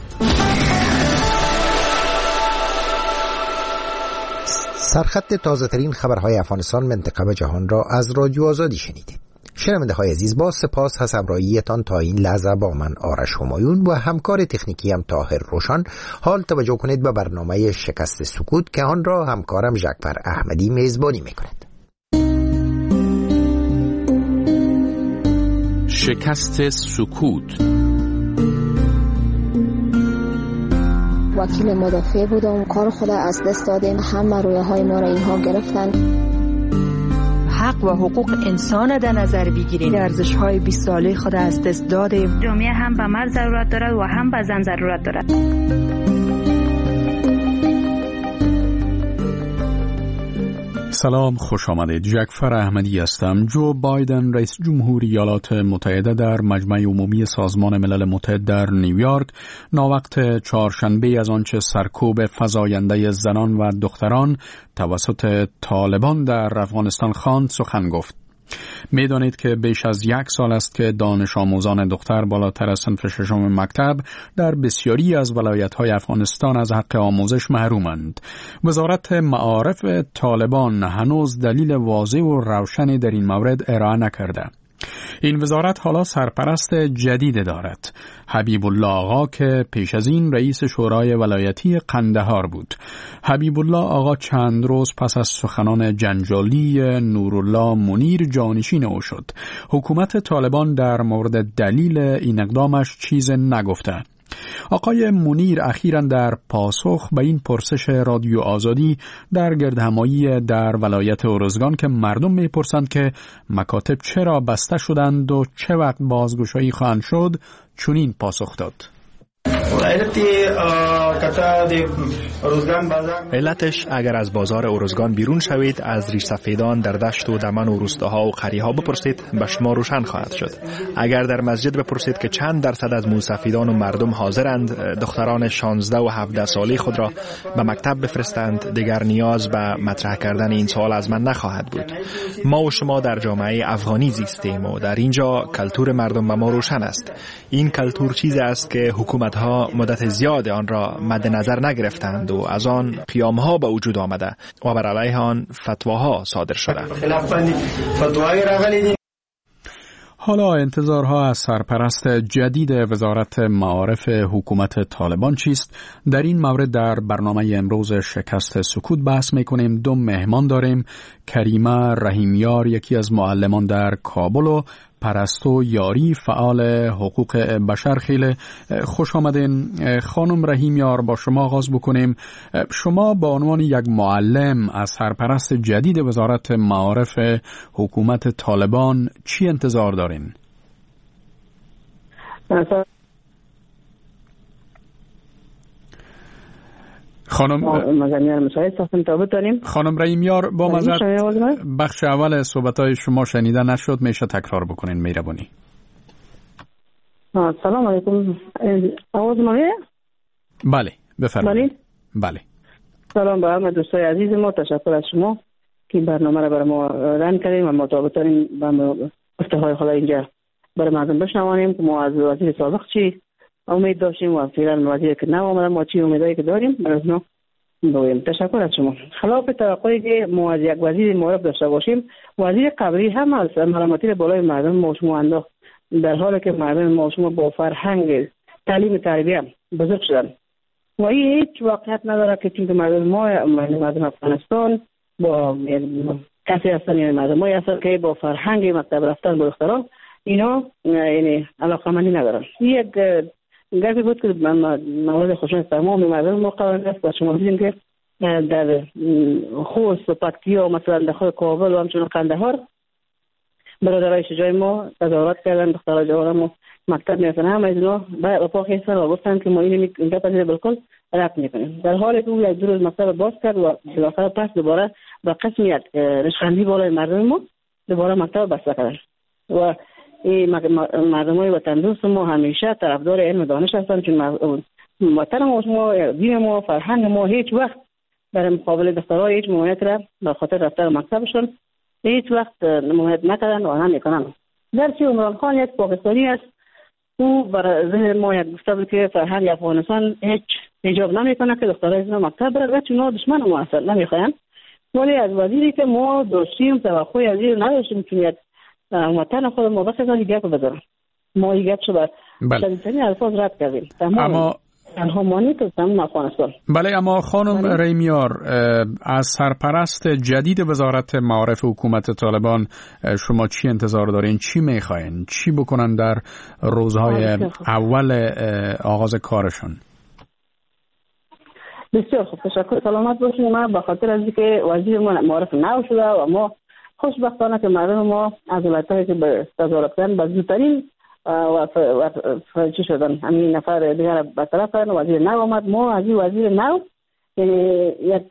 سرخط تازه ترین خبرهای افغانستان، منطقه و جهان را از رادیو آزادی شنیدید. شنونده های عزیز، با سپاس از همراهیتان تا این لحظه با من آرش همایون و همکار تکنیکی هم طاهر روشن. حال توجه کنید به برنامه شکست سکوت که آن را همکارم جعفر احمدی میزبانی میکند. شکست سکوت. وکیل مدافع بودم، کار خود از دست دادیم، همه رویه های ما را اینها گرفتن. حق و حقوق انسان در نظر بگیریم، ارزش های 20 ساله خود از دست دادیم. جامعه هم به مرد ضرورت دارد و هم به زن ضرورت دارد. سلام، خوش آمدید. جعفر احمدی هستم. جو بایدن رئیس جمهور ایالات متحده در مجمع عمومی سازمان ملل متحد در نیویورک ناوقت چهارشنبه از آنچه سرکوب فزاینده زنان و دختران توسط طالبان در افغانستان خواند سخن گفت. می‌دانید که بیش از 1 سال است که دانش آموزان دختر بالاتر از صنف 6 مکتب در بسیاری از ولایت‌های افغانستان از حق آموزش محرومند. وزارت معارف طالبان هنوز دلیل واضح و روشنی در این مورد ارائه نکرده. این وزارت حالا سرپرست جدید دارد، حبیب الله آقا که پیش از این رئیس شورای ولایتی قندهار بود. حبیب الله آقا چند روز پس از سخنان جنجالی نورالله منیر جانشین او شد. حکومت طالبان در مورد دلیل این اقدامش چیز نگفته. آقای منیر اخیراً در پاسخ به این پرسش رادیو آزادی در گردهمایی در ولایت ارزگان که مردم میپرسند که مکاتب چرا بسته شدند و چه وقت بازگشایی خواهند شد، چنین پاسخ داد: علتش اگر از بازار ارزگان بیرون شوید، از ریش سفیدان در دشت و دمن و روستاها و قریها بپرسید، به شما روشن خواهد شد. اگر در مسجد بپرسید که چند درصد از موسفیدان و مردم حاضرند دختران 16 و 17 ساله خود را به مکتب بفرستند، دیگر نیاز به مطرح کردن این سوال از من نخواهد بود. ما و شما در جامعه افغانی زیستیم و در اینجا کلتور مردم به ما روشن است. این کلتور چیزی است که حکومت‌ها مدت زیاد آن را مد نظر نگرفتند و از آن قیام‌ها به وجود آمده و بر علیه آن فتواها صادر شده. حالا انتظارها از سرپرست جدید وزارت معارف حکومت طالبان چیست؟ در این مورد در برنامه امروز شکست سکوت بحث میکنیم. 2 مهمان داریم. کریمه رحیمیار، یکی از معلمان در کابل، و پرستو یاری، فعال حقوق بشر. خیلی خوش آمدین. خانم رحیمیار، با شما آغاز بکنیم. شما به عنوان یک معلم از سرپرست جدید وزارت معارف حکومت طالبان چی انتظار دارین؟ خانم رحیمیار، با معذرت بخش اول صحبت‌های شما شنیده نشد، میشه تکرار بکنین مهربانی؟ سلام علیکم. آواز میاد؟ بله بفرمایید. بله. سلام به همه دوستای عزیز ما، تشکر از شما که برنامه را برای ما ران کردیم و مطابقتاریم با گفته‌های خود اینجا برای مردم بشنوانیم که ما از وزیر سابق چی امید داشتیم و فعلا وزیر که نو آمده ما چی امیدایی که داریم برای اونا بگویم. تشکر از شما. خلاف توقعی که ما از یک وزیر معارف داشته باشیم، وزیر قبلی هم از ملامتی بالای مردم ما شما انداخت، در حالی که مردم ما شما با فرهنگ تعلیم تربیت بزرگ شدن و این هیچ واقعیت نداره که چون مردم ما مردم افغانستان با کسی هستن، یعنی مردم ما هستن که با فرهنگ مکتب رفتن با دختران اینا یعنی علاقمندی ندارن. یک گفتی بود که مورد خوشنود تمام مردم ما قرار است و شما دیدیم که در خوست و پکتیا مثلا در خود کابل و همچنان قندهار برادرای شجاع ما تظاهرات کردن، دخترای جوان ما مکتب میرسن، همه اینا با پاک هستن و گفتن که ما اینجا پذیر بالکل رفت میکنیم. در حالی که او یک روز مکتب باز کرد و بالاخره پس دوباره با قسم یک رشخندی بالای مردم ما دوباره مکتب بسته کردن و این مردمای وطن دوست ما همیشه طرفدار علم دانش هستند، چون وطن ما، دین ما، فرهنگ ما هیچ وقت در مقابل دخترها هیچ ممانعت را به خاطر رفتن مکتبشون هیچ وقت ممانعت نکردن و نمیکنن. درچه عمران خان یک پاکستانی است، او برای ذهن ما یک گفته بود که فرهنگ افغانستان هیچ حجاب نمیکنه که دخترای اینا مکتب بره، چون دشمن ما اصلا نمیخواین. ولی از وزیری که ما داشتیم توقعی از این نداشتیم، چون یک وطن خود ما بس از گپ بزنم ما این گپ شد شدیدترین الفاظ رد کردیم اما تنها مانی که تمام افغانستان. بله، اما خانم رحیمیار، از سرپرست جدید وزارت معارف حکومت طالبان شما چی انتظار دارین؟ چی میخواین؟ چی بکنن در روزهای اول آغاز کارشون؟ بسیار خوب، تشکر. سلامت باشید. ما به خاطر از اینکه وزیر ما معارف نو شده و ما خوشبختانه که مردم ما از ولایت‌هایی که به تظاهرات کردن به زودترین و چی شدن همین نفر دیگر برطرف کردن، وزیر نو آمد. ما از این وزیر نو یک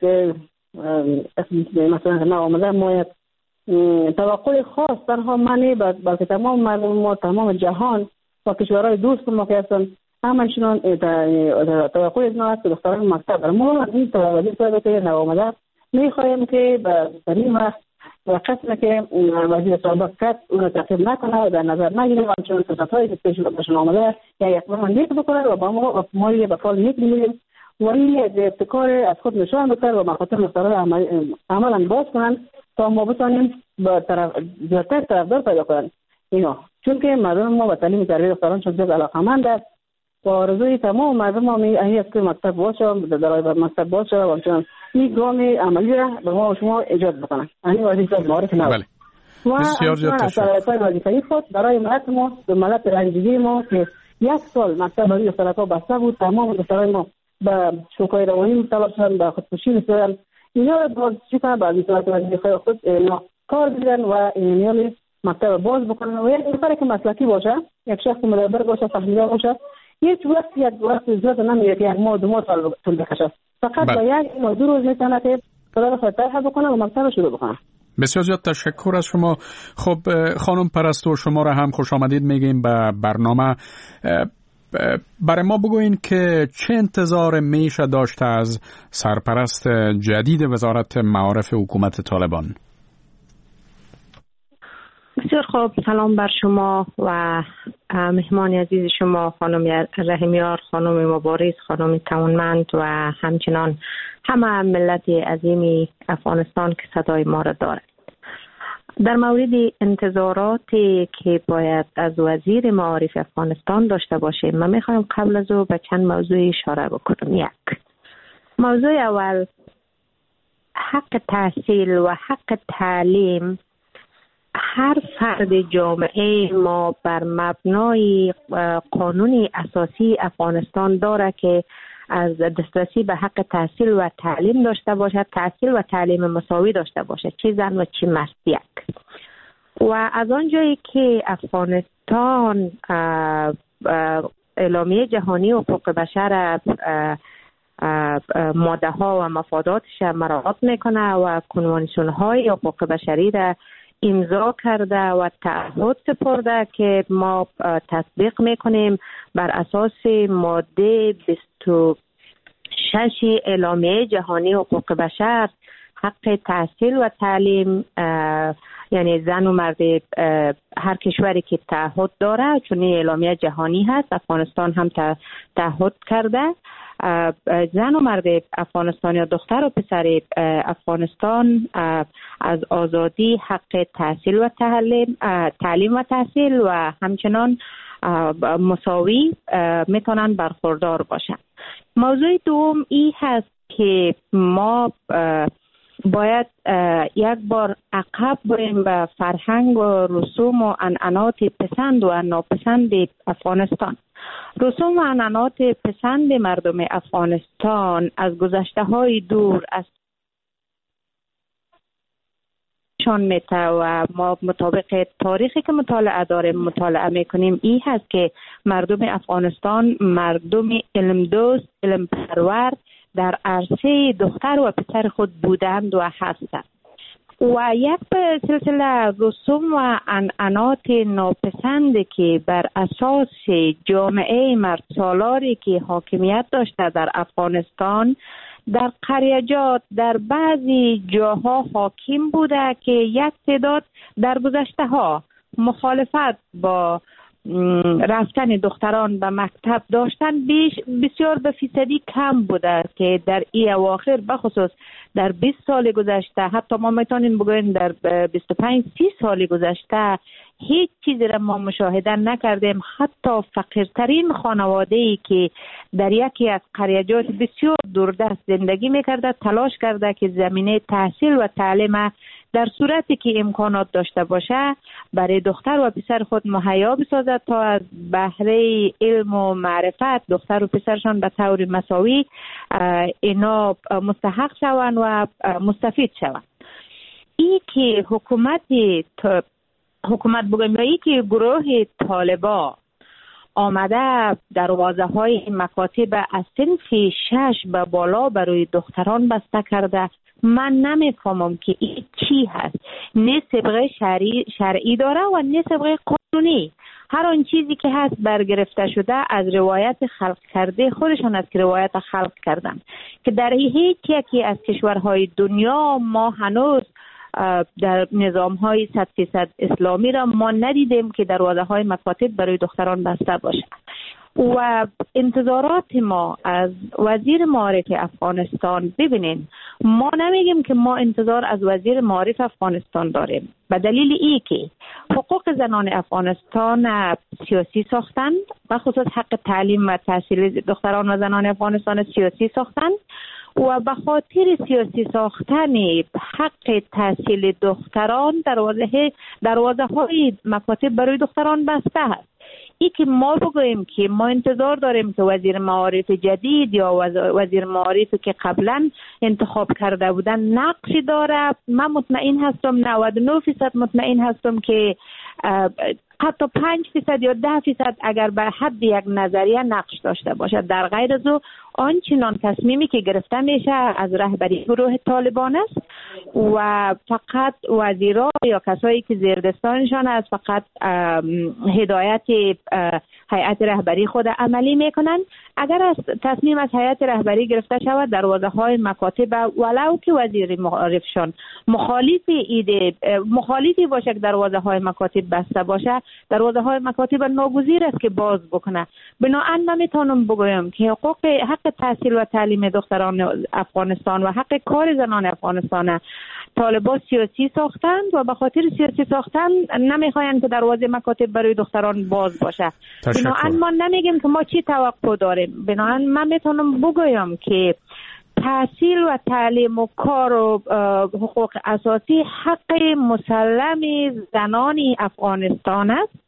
مثلا نو آمده ما یک توقع خاص تنها منی بلکه تمام مردم ما، تمام جهان و کشورهای دوست ما که هستن همشون توقع از ما هست که دختران مکتب ما از این وزیر که نو آمده میخواهیم که در این وقت و قسمه که وزیر سابق کرد اون رو تعقیب نکنه و در نظر نگیره و همچنان تصفایی که پیشون آمده یا یک برمان نیک بکنه و با ما یه بفال نیک میگیم و این ابتکار از خود نشان بکر و مخاطر مختار عملا باز کنن تا ما بتانیم زیادتر طرفدار پیدا کنن اینا، چون که مردم ما به تعلیم تربیت دختران شد جز علاقمند است و آرزوی تمام مردم ما این است که مکتب باز شد، درای مکتب باز شد و همچنان این گام عملی را به ما و شما ایجاد بکنن. این وظیفه معارف نو و اصلاحات وظیفه‌ای خود برای ملت ما، به ملت رنجیده ما که یک سال مکتب برای دخترها بسته بود، تمام دخترای ما به شوکای روانی مبتلا شدن، به خودکشی رسیدن. اینا را باز چیکار بعد اصلاحات وظیفه‌ای خود کار بدن و این مکتب باز بکنن و یک نفر که مسلکی باشه، یک شخص مدبر باشه، فهمیده باشه یک وقت زیاد نمیاد، یک ماه 2 ماه سال طول بکشه. فقط با یک یا 2 روز میتونه که خدا رو فتح بکنه و مکتب شروع بکنه. بسیار زیاد تشکر از شما. خب خانم پرستو، شما را هم خوش آمدید میگیم به برنامه. برای ما بگوین که چه انتظار میشه داشته از سرپرست جدید وزارت معارف حکومت طالبان؟ بسیار خوب، سلام بر شما و مهمان عزیز شما خانم رحیمیار، خانم مبارز، خانم توانمند و همچنان همه ملت عظیم افغانستان که صدای ما را دارد. در مورد انتظاراتی که باید از وزیر معارف افغانستان داشته باشیم، من میخوایم قبل از او به چند موضوع اشاره بکنم. یک، موضوع اول، حق تحصیل و حق تعلیم هر فرد جامعه ما بر مبنای قانون اساسی افغانستان داره که از دسترسی به حق تحصیل و تعلیم داشته باشد، تحصیل و تعلیم مساوی داشته باشد، چه زن و چه مرد یک. و از آنجایی که افغانستان اعلامیه جهانی حقوق بشر ماده ها و مفاداتش مراعات میکنه و کنوانسیون های حقوق بشری را امضا کرده و تعهد سپرده که ما تطبیق میکنیم بر اساس ماده 26 اعلامیه جهانی حقوق بشر. حق تحصیل و تعلیم یعنی زن و مرد هر کشوری که تعهد داره، چون این اعلامیه جهانی هست، افغانستان هم تعهد کرده، زن و مرد افغانستان یا دختر و پسر افغانستان از آزادی حق تحصیل و تعلیم و تحصیل و همچنان مساوی میتونن برخوردار باشن. موضوع دوم این هست که ما باید یک بار عقب بریم به فرهنگ و رسوم و عنعنات پسند و ناپسند افغانستان. رسوم و عنعنات پسند مردم افغانستان از گذشته های دور از شان میته و ما مطابق تاریخی که مطالعه میکنیم این هست که مردم افغانستان مردم علم دوست، علم پرور در عرصه دختر و پسر خود بودند و هستند. و یک سلسله رسوم و عنعنات ناپسند که بر اساس جامعه مردسالاری که حاکمیت داشته در افغانستان در قریجات در بعضی جاها حاکم بوده که یک تعداد در گذشته ها مخالفت با رفتن دختران به مکتب داشتن بسیار به فیصدی کم بوده که در این اواخر بخصوص در 20 سال گذشته، حتی ما میتونیم بگوییم در 25-30 سال گذشته هیچ چیزی را ما مشاهده نکردیم. حتی فقیرترین خانواده‌ای که در یکی از قریجات بسیار دوردست زندگی میکرده تلاش کرده که زمینه تحصیل و تعلیم در صورتی که امکانات داشته باشه برای دختر و پسر خود مهیا بسازد تا از بهره علم و معرفت دختر و پسرشان به طور مساوی اینا مستحق شوند و مستفید شوند. این که حکومت بگویم یا ای که گروه طالبا آمده دروازه های مکاتب از صنف 6 به بالا برای دختران بسته کرده، من نمیفهمم که این چی هست. نه سابقه شرعی داره و نه سابقه قانونی. هر آن چیزی که هست برگرفته شده از روایت خلق کرده خودشان است که روایت خلق کردن که در هیچ یکی از کشورهای دنیا ما هنوز در نظام‌های 100% اسلامی را ما ندیدیم که دروازه‌های مکاتب برای دختران بسته باشه. و انتظارات ما از وزیر معارف افغانستان، ببینین ما نمیگیم که ما انتظار از وزیر معارف افغانستان داریم به دلیل ای که حقوق زنان افغانستان سیاسی ساختن، به خصوص حق تعلیم و تحصیل دختران و زنان افغانستان سیاسی ساختن و به خاطر سیاسی ساختن حق تحصیل دختران دروازه های مکاتب برای دختران بسته است. ای که ما بگوییم که ما انتظار داریم که وزیر معارف جدید یا وزیر معارف که قبلا انتخاب کرده بودن نقشی داره، من مطمئن هستم 99% مطمئن هستم که حتی 5% یا 10% اگر به حد یک نظریه نقش داشته باشد. در غیر از او آنچنان تصمیمی که گرفته میشه از رهبری گروه طالبان است و فقط وزیرا یا کسایی که زیر دستانشان است فقط هدایت هیئت رهبری خود عملی میکنن. اگر از تصمیم از هیئت رهبری گرفته شود دروازه های مکاتب ولو که وزیر معارفشان مخالفی باشه که دروازه های مکاتب بسته باشه، دروازه های مکاتب ناگزیر است که باز بکنه. بنابراین من میتونم بگویم که حق تحصیل و تعلیم دختران افغانستان و حق کار زنان افغانستان طالبان سیاسی ساختند و به خاطر سیاسی ساختن نمیخواین که دروازه مکاتب برای دختران باز باشه. بنابراین ما نمیگیم که ما چی توقع داریم. بنابراین من میتونم بگویم که تحصیل و تعلیم و کار و حقوق اساسی حق مسلم زنان افغانستان است.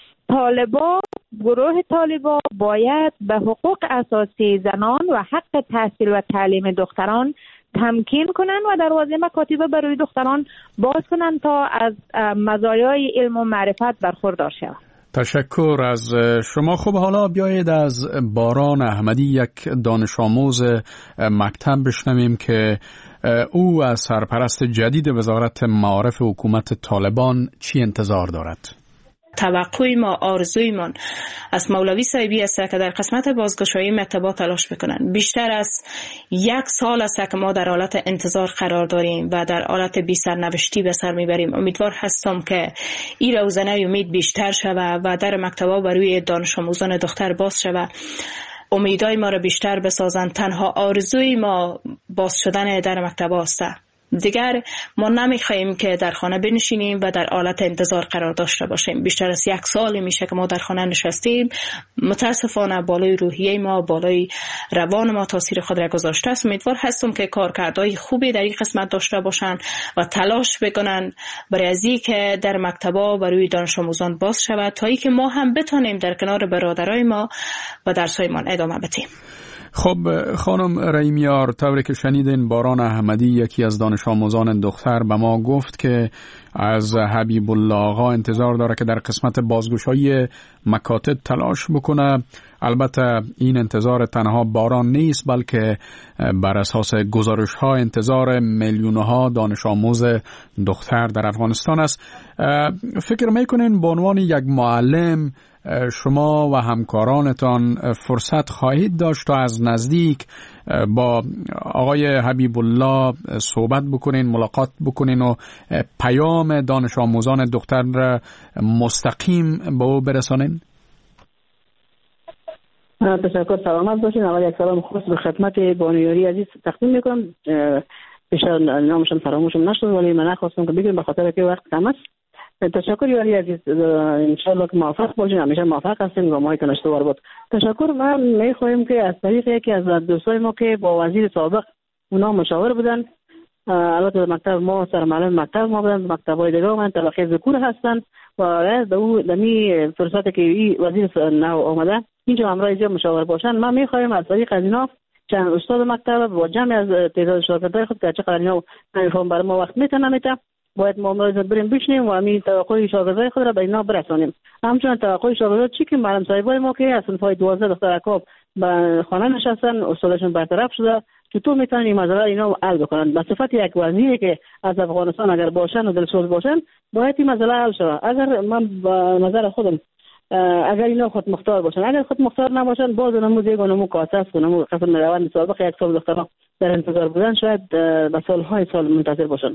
گروه طالبان باید به حقوق اساسی زنان و حق تحصیل و تعلیم دختران تمکین کنن و دروازه مکاتب برای دختران باز کنن تا از مزایای علم و معرفت برخوردار شوند. تشکر از شما. خب حالا بیایید از باران احمدی، یک دانش آموز مکتب، بشنویم که او از سرپرست جدید وزارت معارف حکومت طالبان چی انتظار دارد. توقع ما، آرزوی من از مولوی صاحبی است که در قسمت بازگشایی مکتبات تلاش بکنن. بیشتر از 1 سال است که ما در حالت انتظار قرار داریم و در حالت بی سرنوشتی به سر میبریم. امیدوار هستم که این روزنه امید بیشتر شود و در مکتبات برای دانش آموزان دختر باز شود. امیدای ما را بیشتر بسازند. تنها آرزوی ما باز شدن در مکتبات است. دیگر ما نمیخواهیم که در خانه بنشینیم و در حالت انتظار قرار داشته باشیم. بیشتر از 1 سال میشه که ما در خانه نشستیم. متاسفانه بالای روحیه ما، بالای روان ما تاثیر خود را گذاشته است. امیدوار هستم که کارکردهای خوبی در این قسمت داشته باشند و تلاش بکنن برای از این که در مکتبا برای دانش آموزان باز شود تا اینکه ما هم بتونیم در کنار برادرای ما و درسایمان ادامه بدیم. خب خانم رحیمیار، طوری که شنیدین باران احمدی یکی از دانش آموزان دختر به ما گفت که از حبیب الله آقا انتظار داره که در قسمت بازگشایی مکاتب تلاش بکنه. البته این انتظار تنها باران نیست بلکه بر اساس گزارش ها انتظار میلیون ها دانش آموز دختر در افغانستان است. فکر میکنین به عنوان یک معلم شما و همکارانتان فرصت خواهید داشت تا از نزدیک با آقای حبیب الله صحبت بکنین، ملاقات بکنین و پیام دانش آموزان دختر را مستقیم به او برسانین؟ تشکر، سلامت باشین. اول یک سلام خاص به خدمت بانیاری عزیز تقدیم میکنم. بیشتر نامشون فراموشم نشد ولی من نخواستم که بگم به خاطر که وقت کم است. تشکر یاری عزیز، انشالله که موفق باشین. همیشه موفق هستیم و ما که نشتوار بود. تشکر. من میخوایم که از طریق یکی از دوستای ما که با وزیر سابق اونا مشاور بودن، البته مکتب ما سرمعلم مکتب ما بودن، مکتبای دیگه من طبقه ذکور هستن و دمی فرصت که این وزیر نو آمده اینجا همراه اینجا مشاور باشن. من میخوایم از طریق از اینا چند استاد مکتب با جمع از تعداد شاگردای خود که چقدر اینا نمیفهم برای ما وقت میتونه باید ما ملاحظه بریم بشنیم و همین توقع شاگردای خود را به اینا برسانیم. همچنین توقع شاگردای چی که معلم صاحبای ما که از صنفای 12 دختر اکاب به خانه نشستن، استادشون برطرف شده، چطور میتونن این مسئله اینا حل بکنن؟ به صفت یک وزیری که از افغانستان اگر باشن و دلسوز باشن باید این مسئله حل شود. اگر من به نظر خودم اگر اینا خود مختار باشن، اگر خود مختار نباشن باز نمود یک نمو کاساس و نمو قسم روند سابق یک سال دخترها در انتظار بودن شاید به سالهای سال منتظر باشن.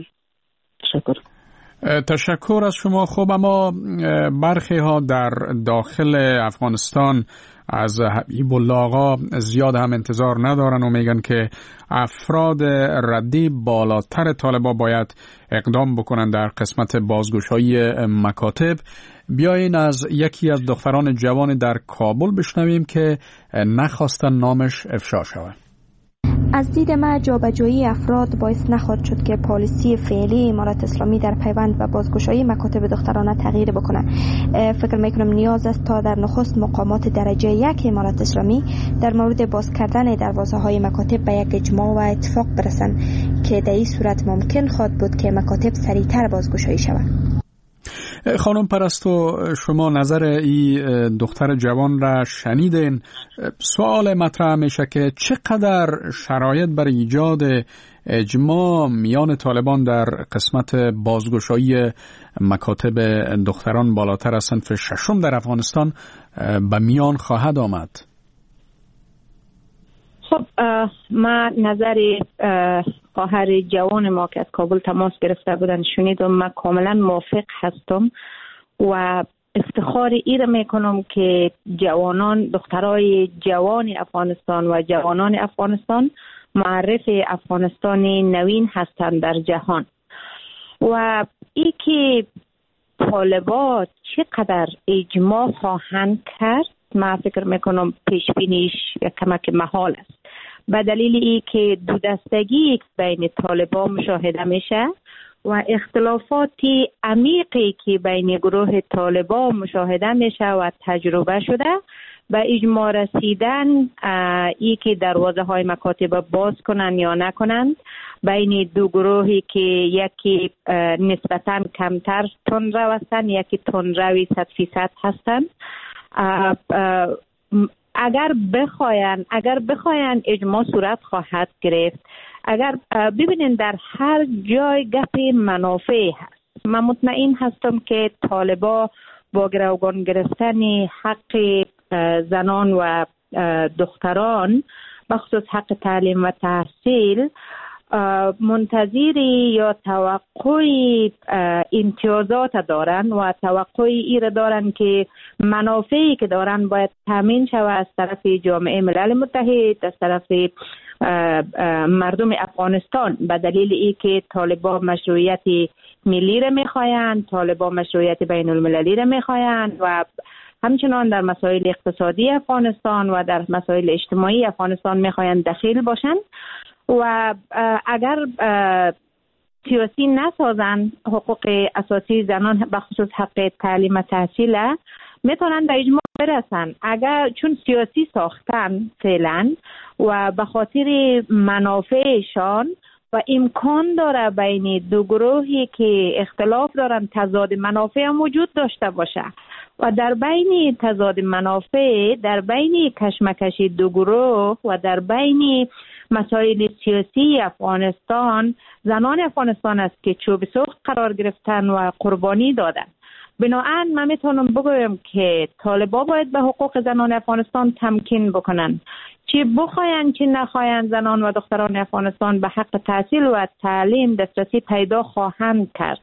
تشکر از شما. خب اما برخی ها در داخل افغانستان از حبیب الله آقا زیاد هم انتظار ندارن و میگن که افراد ردی بالاتر طالبان باید اقدام بکنن در قسمت بازگشایی مکاتب. بیاین از یکی از دختران جوان در کابل بشنویم که نخواستن نامش افشا شود. از دید ما جابجایی افراد باعث نخواهد شد که پالیسی فعلی امارت اسلامی در پیوند و بازگشایی مکاتب دخترانه تغییر بکنه. فکر میکنم نیاز است تا در نخست مقامات درجه 1 امارت اسلامی در مورد باز کردن دروازه های مکاتب به یک اجماع و اتفاق برسند که در این صورت ممکن خواهد بود که مکاتب سریعتر بازگشایی شود. خانم پرستو، شما نظر این دختر جوان را شنیدین. سوال مطرح میشه که چقدر شرایط برای ایجاد اجماع میان طالبان در قسمت بازگشایی مکاتب دختران بالاتر از صنف ششم در افغانستان به میان خواهد آمد؟ خب من نظر خواهر جوان ما که از کابل تماس گرفته بودن شنید و من کاملا موافق هستم و افتخار ایره میکنم که جوانان، دخترای جوان افغانستان و جوانان افغانستان معرف افغانستان نوین هستند در جهان و ای که طالبات چقدر اجماع خواهند کرد من فکر میکنم پیش بینیش یک کمک محال است، به دلیل ای که دو دستگی بین طالبان مشاهده میشه و اختلافات عمیقی که بین گروه طالبان مشاهده میشه و تجربه شده به اجماع رسیدن ای که دروازه های مکاتب باز کنن یا نکنند بین دو گروهی که یکی نسبتاً کمتر تندرو هستند یکی تندروی 100% هستند. اگر بخواین اجماع صورت خواهد گرفت. اگر ببینین در هر جای گپ منافع هست. من مطمئن هستم که طالبا با گروگان گرفتن حق زنان و دختران بخصوص حق تعلیم و تحصیل منتظری یا توقعی امتیازات دارن و توقعی ایره دارن که منافعی که دارن باید تامین شود از طرف جامعه ملل متحد، از طرف مردم افغانستان، به دلیل ای که طالبا مشروعیت ملی را میخواین، طالبا مشروعیت بین المللی را میخواین و همچنان در مسائل اقتصادی افغانستان و در مسائل اجتماعی افغانستان میخواین دخیل باشن و اگر سیاسی نسازن حقوق اساسی زنان بخصوص حق تعلیم و تحصیل میتونن به اجماع برسن. اگر چون سیاسی ساختن فعلا و به خاطر منافعشان و امکان داره بین دو گروهی که اختلاف دارن تضاد منافع هم وجود داشته باشه و در بین تضاد منافع، در بین کشمکش دو گروه و در بین مسائل سیاسی افغانستان، زنان افغانستان است که چوب سوخت قرار گرفتن و قربانی دادن. بنابراین من میتونم بگویم که طالبا باید به حقوق زنان افغانستان تمکین بکنن. چی بخواین چی نخواین زنان و دختران افغانستان به حق تحصیل و تعلیم دسترسی پیدا خواهند کرد.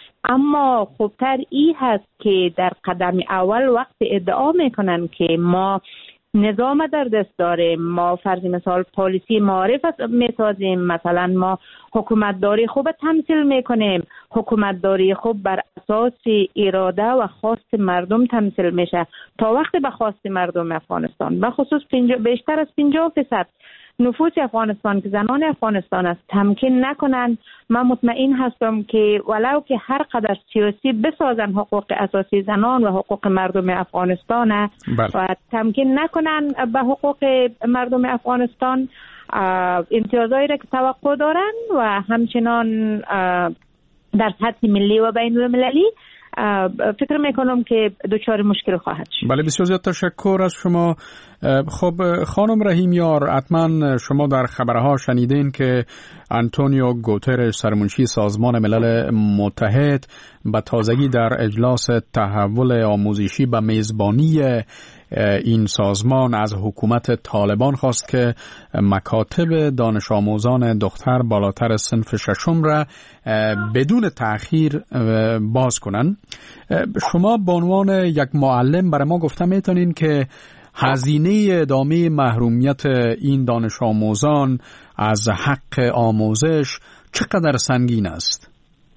اما خوبتر ای هست که در قدم اول وقت ادعا میکنن که ما نظام در دست داریم، ما فرض مثال پالیسی معارف میسازیم، مثلا ما حکومتداری خوب تمثیل میکنیم، حکومتداری خوب بر اساس اراده و خواست مردم تمثیل میشه. تا وقتی به خواست مردم افغانستان به خصوص بیشتر از 50% نفوس افغانستان که زنان افغانستان است تمکین نکنن، من مطمئن هستم که ولو که هر قدر سیاسی بسازن حقوق اساسی زنان و حقوق مردم افغانستان و تمکین نکنن به حقوق مردم افغانستان امتیازایی را که توقع دارن و همچنان در سطح ملی و بین المللی فکر میکنم که دچار مشکل خواهد شد. بله، بسیار زیاد تشکر از شما. خب خانم رحیمیار، حتما شما در خبرها شنیدین که آنتونیو گوترش سرمنشی سازمان ملل متحد به تازگی در اجلاس تحول آموزشی به میزبانی این سازمان از حکومت طالبان خواست که مکاتب دانش آموزان دختر بالاتر صنف ششم را بدون تأخیر باز کنن. شما به عنوان یک معلم برای ما گفته میتونین که هزینه ادامه محرومیت این دانش آموزان از حق آموزش چقدر سنگین است؟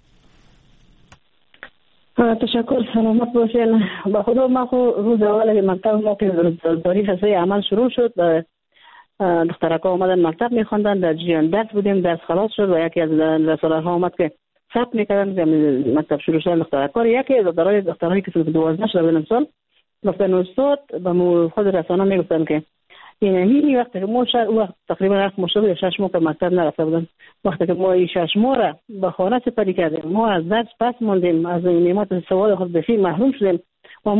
تشکر، سلامت باشین. به خدا ما روز اول که مکتب ما که تاریخ هسته عمل شروع شد دخترکا آمدن مکتب میخواندن، در جریان درس بودیم، درس خلاص شد و یکی از رساله ها آمد که ثبت میکردن مکتب شروع شد دخترکا. یکی از دخترایی که صنف 12 شده بودن سال گفتن استاد به خود رسانه میگفتن که یعنی وقتی که ما وقت تقریبا وقت مشابه 6 ماه که مکتب نرفته بودم، وقتی که ما این 6 ماه را به خانه سپری کردیم، ما از درس پس ماندیم، از نعمت سواد خود بسیار محروم شدیم و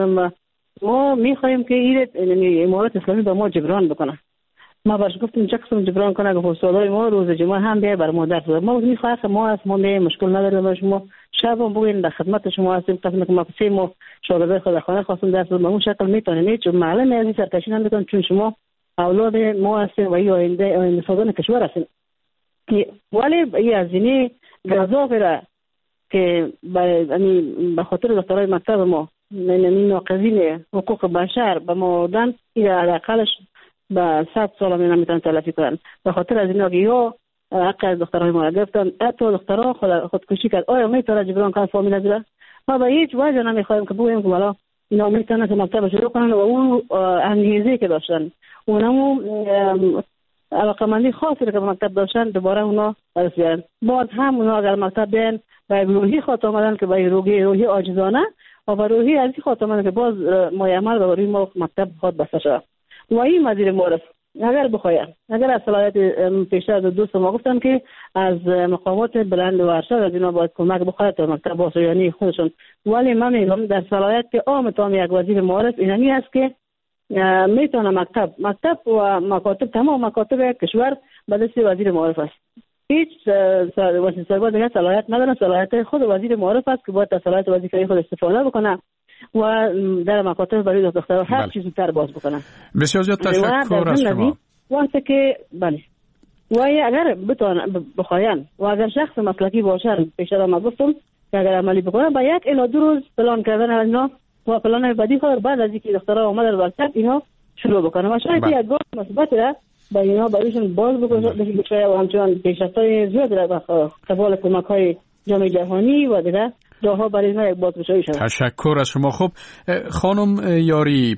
ما می‌خوایم که این امارت اسلامی به ما جبران بکنه. ما باش گفتیم چه قسم جبران کنه که استادای ما روز جمعه هم بیای بر ما درس بده. ما می‌خوایم ما از ما مشکل نداریم، شما شب هم بگین در خدمت شما هستیم، قسم که ما پسیم ما شاگردای خود خانه خواستیم درس بدیم، اون شکل میتونیم چون معلم از این سرکشی نمیتون، چون شما اولاد ما هستیم و این آینده سازان کشور هستیم. ولی این از اینی گزافه را که به خاطر دخترای مکتب ما ناقضین حقوق بشر به ما دادن، این حداقلش به 100 سال هم نمیتونن تلافی کنن. به خاطر از اینا که یا حق از دخترهای ما را گرفتن، حتی دخترها خودکشی کرد. آیا میتونه جبران کنه فامیل نداره؟ ما به هیچ وجه نمیخوایم که بگوییم که والا اینا میتونن که مکتب شروع کنن و اون انگیزه که داشتن، اونمو علاقمندی خاصی که به مکتب داشتن دوباره اونا برسیدن. بعد هم اونا اگر مکتب بیان به روحی خاطر آمدن که به روحی عاجزانه و به روحی از این خاطر آمدن که باز مایمر و روی ما مکتب خود بسته شد. و این مدیر مورد اگر بخواید، اگر از صلاحیت پیشتر دوست ما گفتم که از مقامات بلند و ارشد از اینا باید کمک بخواید تا مکتب باشه، یعنی خودشون. ولی من میگم در صلاحیت که عام تام یک وزیر معارف اینمی است که میتونه مکتب و مکاتب، تمام مکاتب کشور به دست وزیر معارف است. هیچ وزیر صاحب دیگه صلاحیت نداره، صلاحیت خود وزیر معارف است که باید از صلاحیت وظیفه خود استفاده بکنه و در مکاتب برای دخترها هر چیزی تر باز بکنن. بسیار زیاد تشکر از شما. وقتی که بله و اگر بخواین و اگر شخص مسلکی باشه، پیشتر ما گفتم که اگر عملی بکنن با 1 الی 2 روز پلان کردن از اینا و پلان بعدی خود بعد از اینکه دخترها اومدن وقت اینا شروع بکنن و شاید یک گام مثبت را با اینا برایشون باز بکنن و همچنان پیشرفت‌های زیاد را قبول کمک‌های جامعه جهانی و دیگه جاها برای اینا یک بازگشایی شود. تشکر از شما. خب خانم یاری،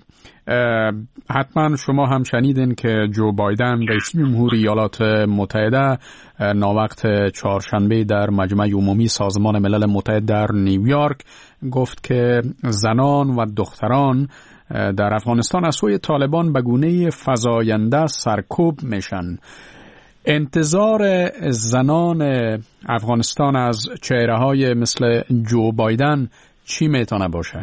حتما شما هم شنیدین که جو بایدن رئیس جمهوری ایالات متحده ناوقت چهارشنبه در مجمع عمومی سازمان ملل متحد در نیویورک گفت که زنان و دختران در افغانستان از سوی طالبان به گونه فزاینده سرکوب میشن. انتظار زنان افغانستان از چهره‌های مثل جو بایدن چی میتونه باشه؟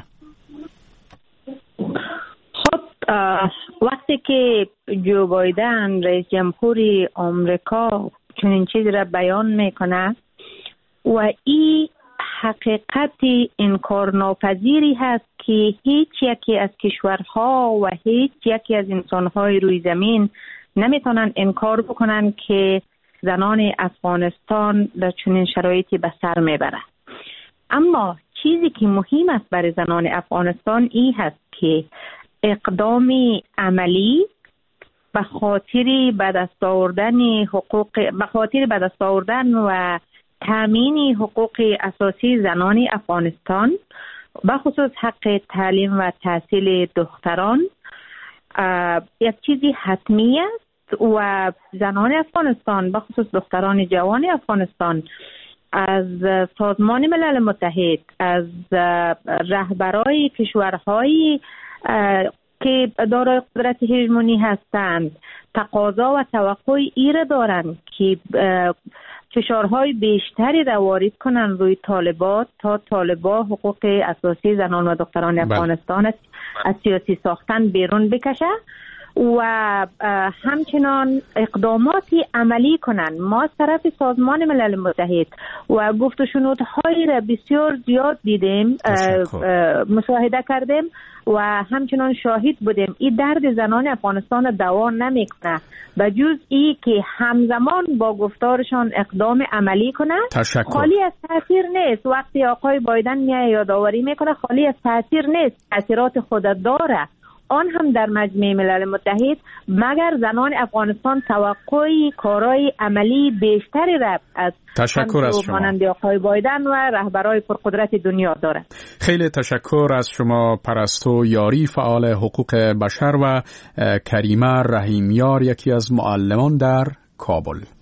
خب وقتی که جو بایدن رئیس جمهوری آمریکا چنین چیزی را بیان میکنه و این حقیقت انکارناپذیری هست که هیچ یکی از کشورها و هیچ یکی از انسانهای روی زمین نمیتونن انکار بکنن که زنان افغانستان در چنین شرایطی به سر میبره. اما چیزی که مهم است برای زنان افغانستان این هست که اقدام عملی به خاطر به دست آوردن و تامین حقوق اساسی زنان افغانستان، به خصوص حق تعلیم و تحصیل دختران، یک چیزی حتمی است و زنان افغانستان به خصوص دختران جوان افغانستان از سازمان ملل متحد، از رهبرای کشورهایی که دارای قدرت هژمونی هستند تقاضا و توقع ایره دارند که فشارهای بیشتری را وارد کنند روی طالبات تا طالبا حقوق اساسی زنان و دختران افغانستان از سیاسی ساختن بیرون بکشه و همچنان اقداماتی عملی کنند. ما طرف سازمان ملل متحد و گفت و شنودهای را بسیار زیاد دیدیم، مشاهده کردیم و همچنان شاهد بودیم. این درد زنان افغانستان دوا نمیکنه به جز ای که همزمان با گفتارشان اقدام عملی کنه. خالی از تاثیر نیست. وقتی آقای بایدن میاد یادآوری میکنه خالی از تاثیر نیست، تاثیرات خود داره. آن هم در مجمع ملل متحد، مگر زنان افغانستان توقعی کارهای عملی بیشتری را از تشکر از شما مانند آقای بایدن و رهبرای پرقدرت دنیا دارد. خیلی تشکر از شما پرستو یاری، فعال حقوق بشر، و کریمه رحیمیار، یکی از معلمان در کابل.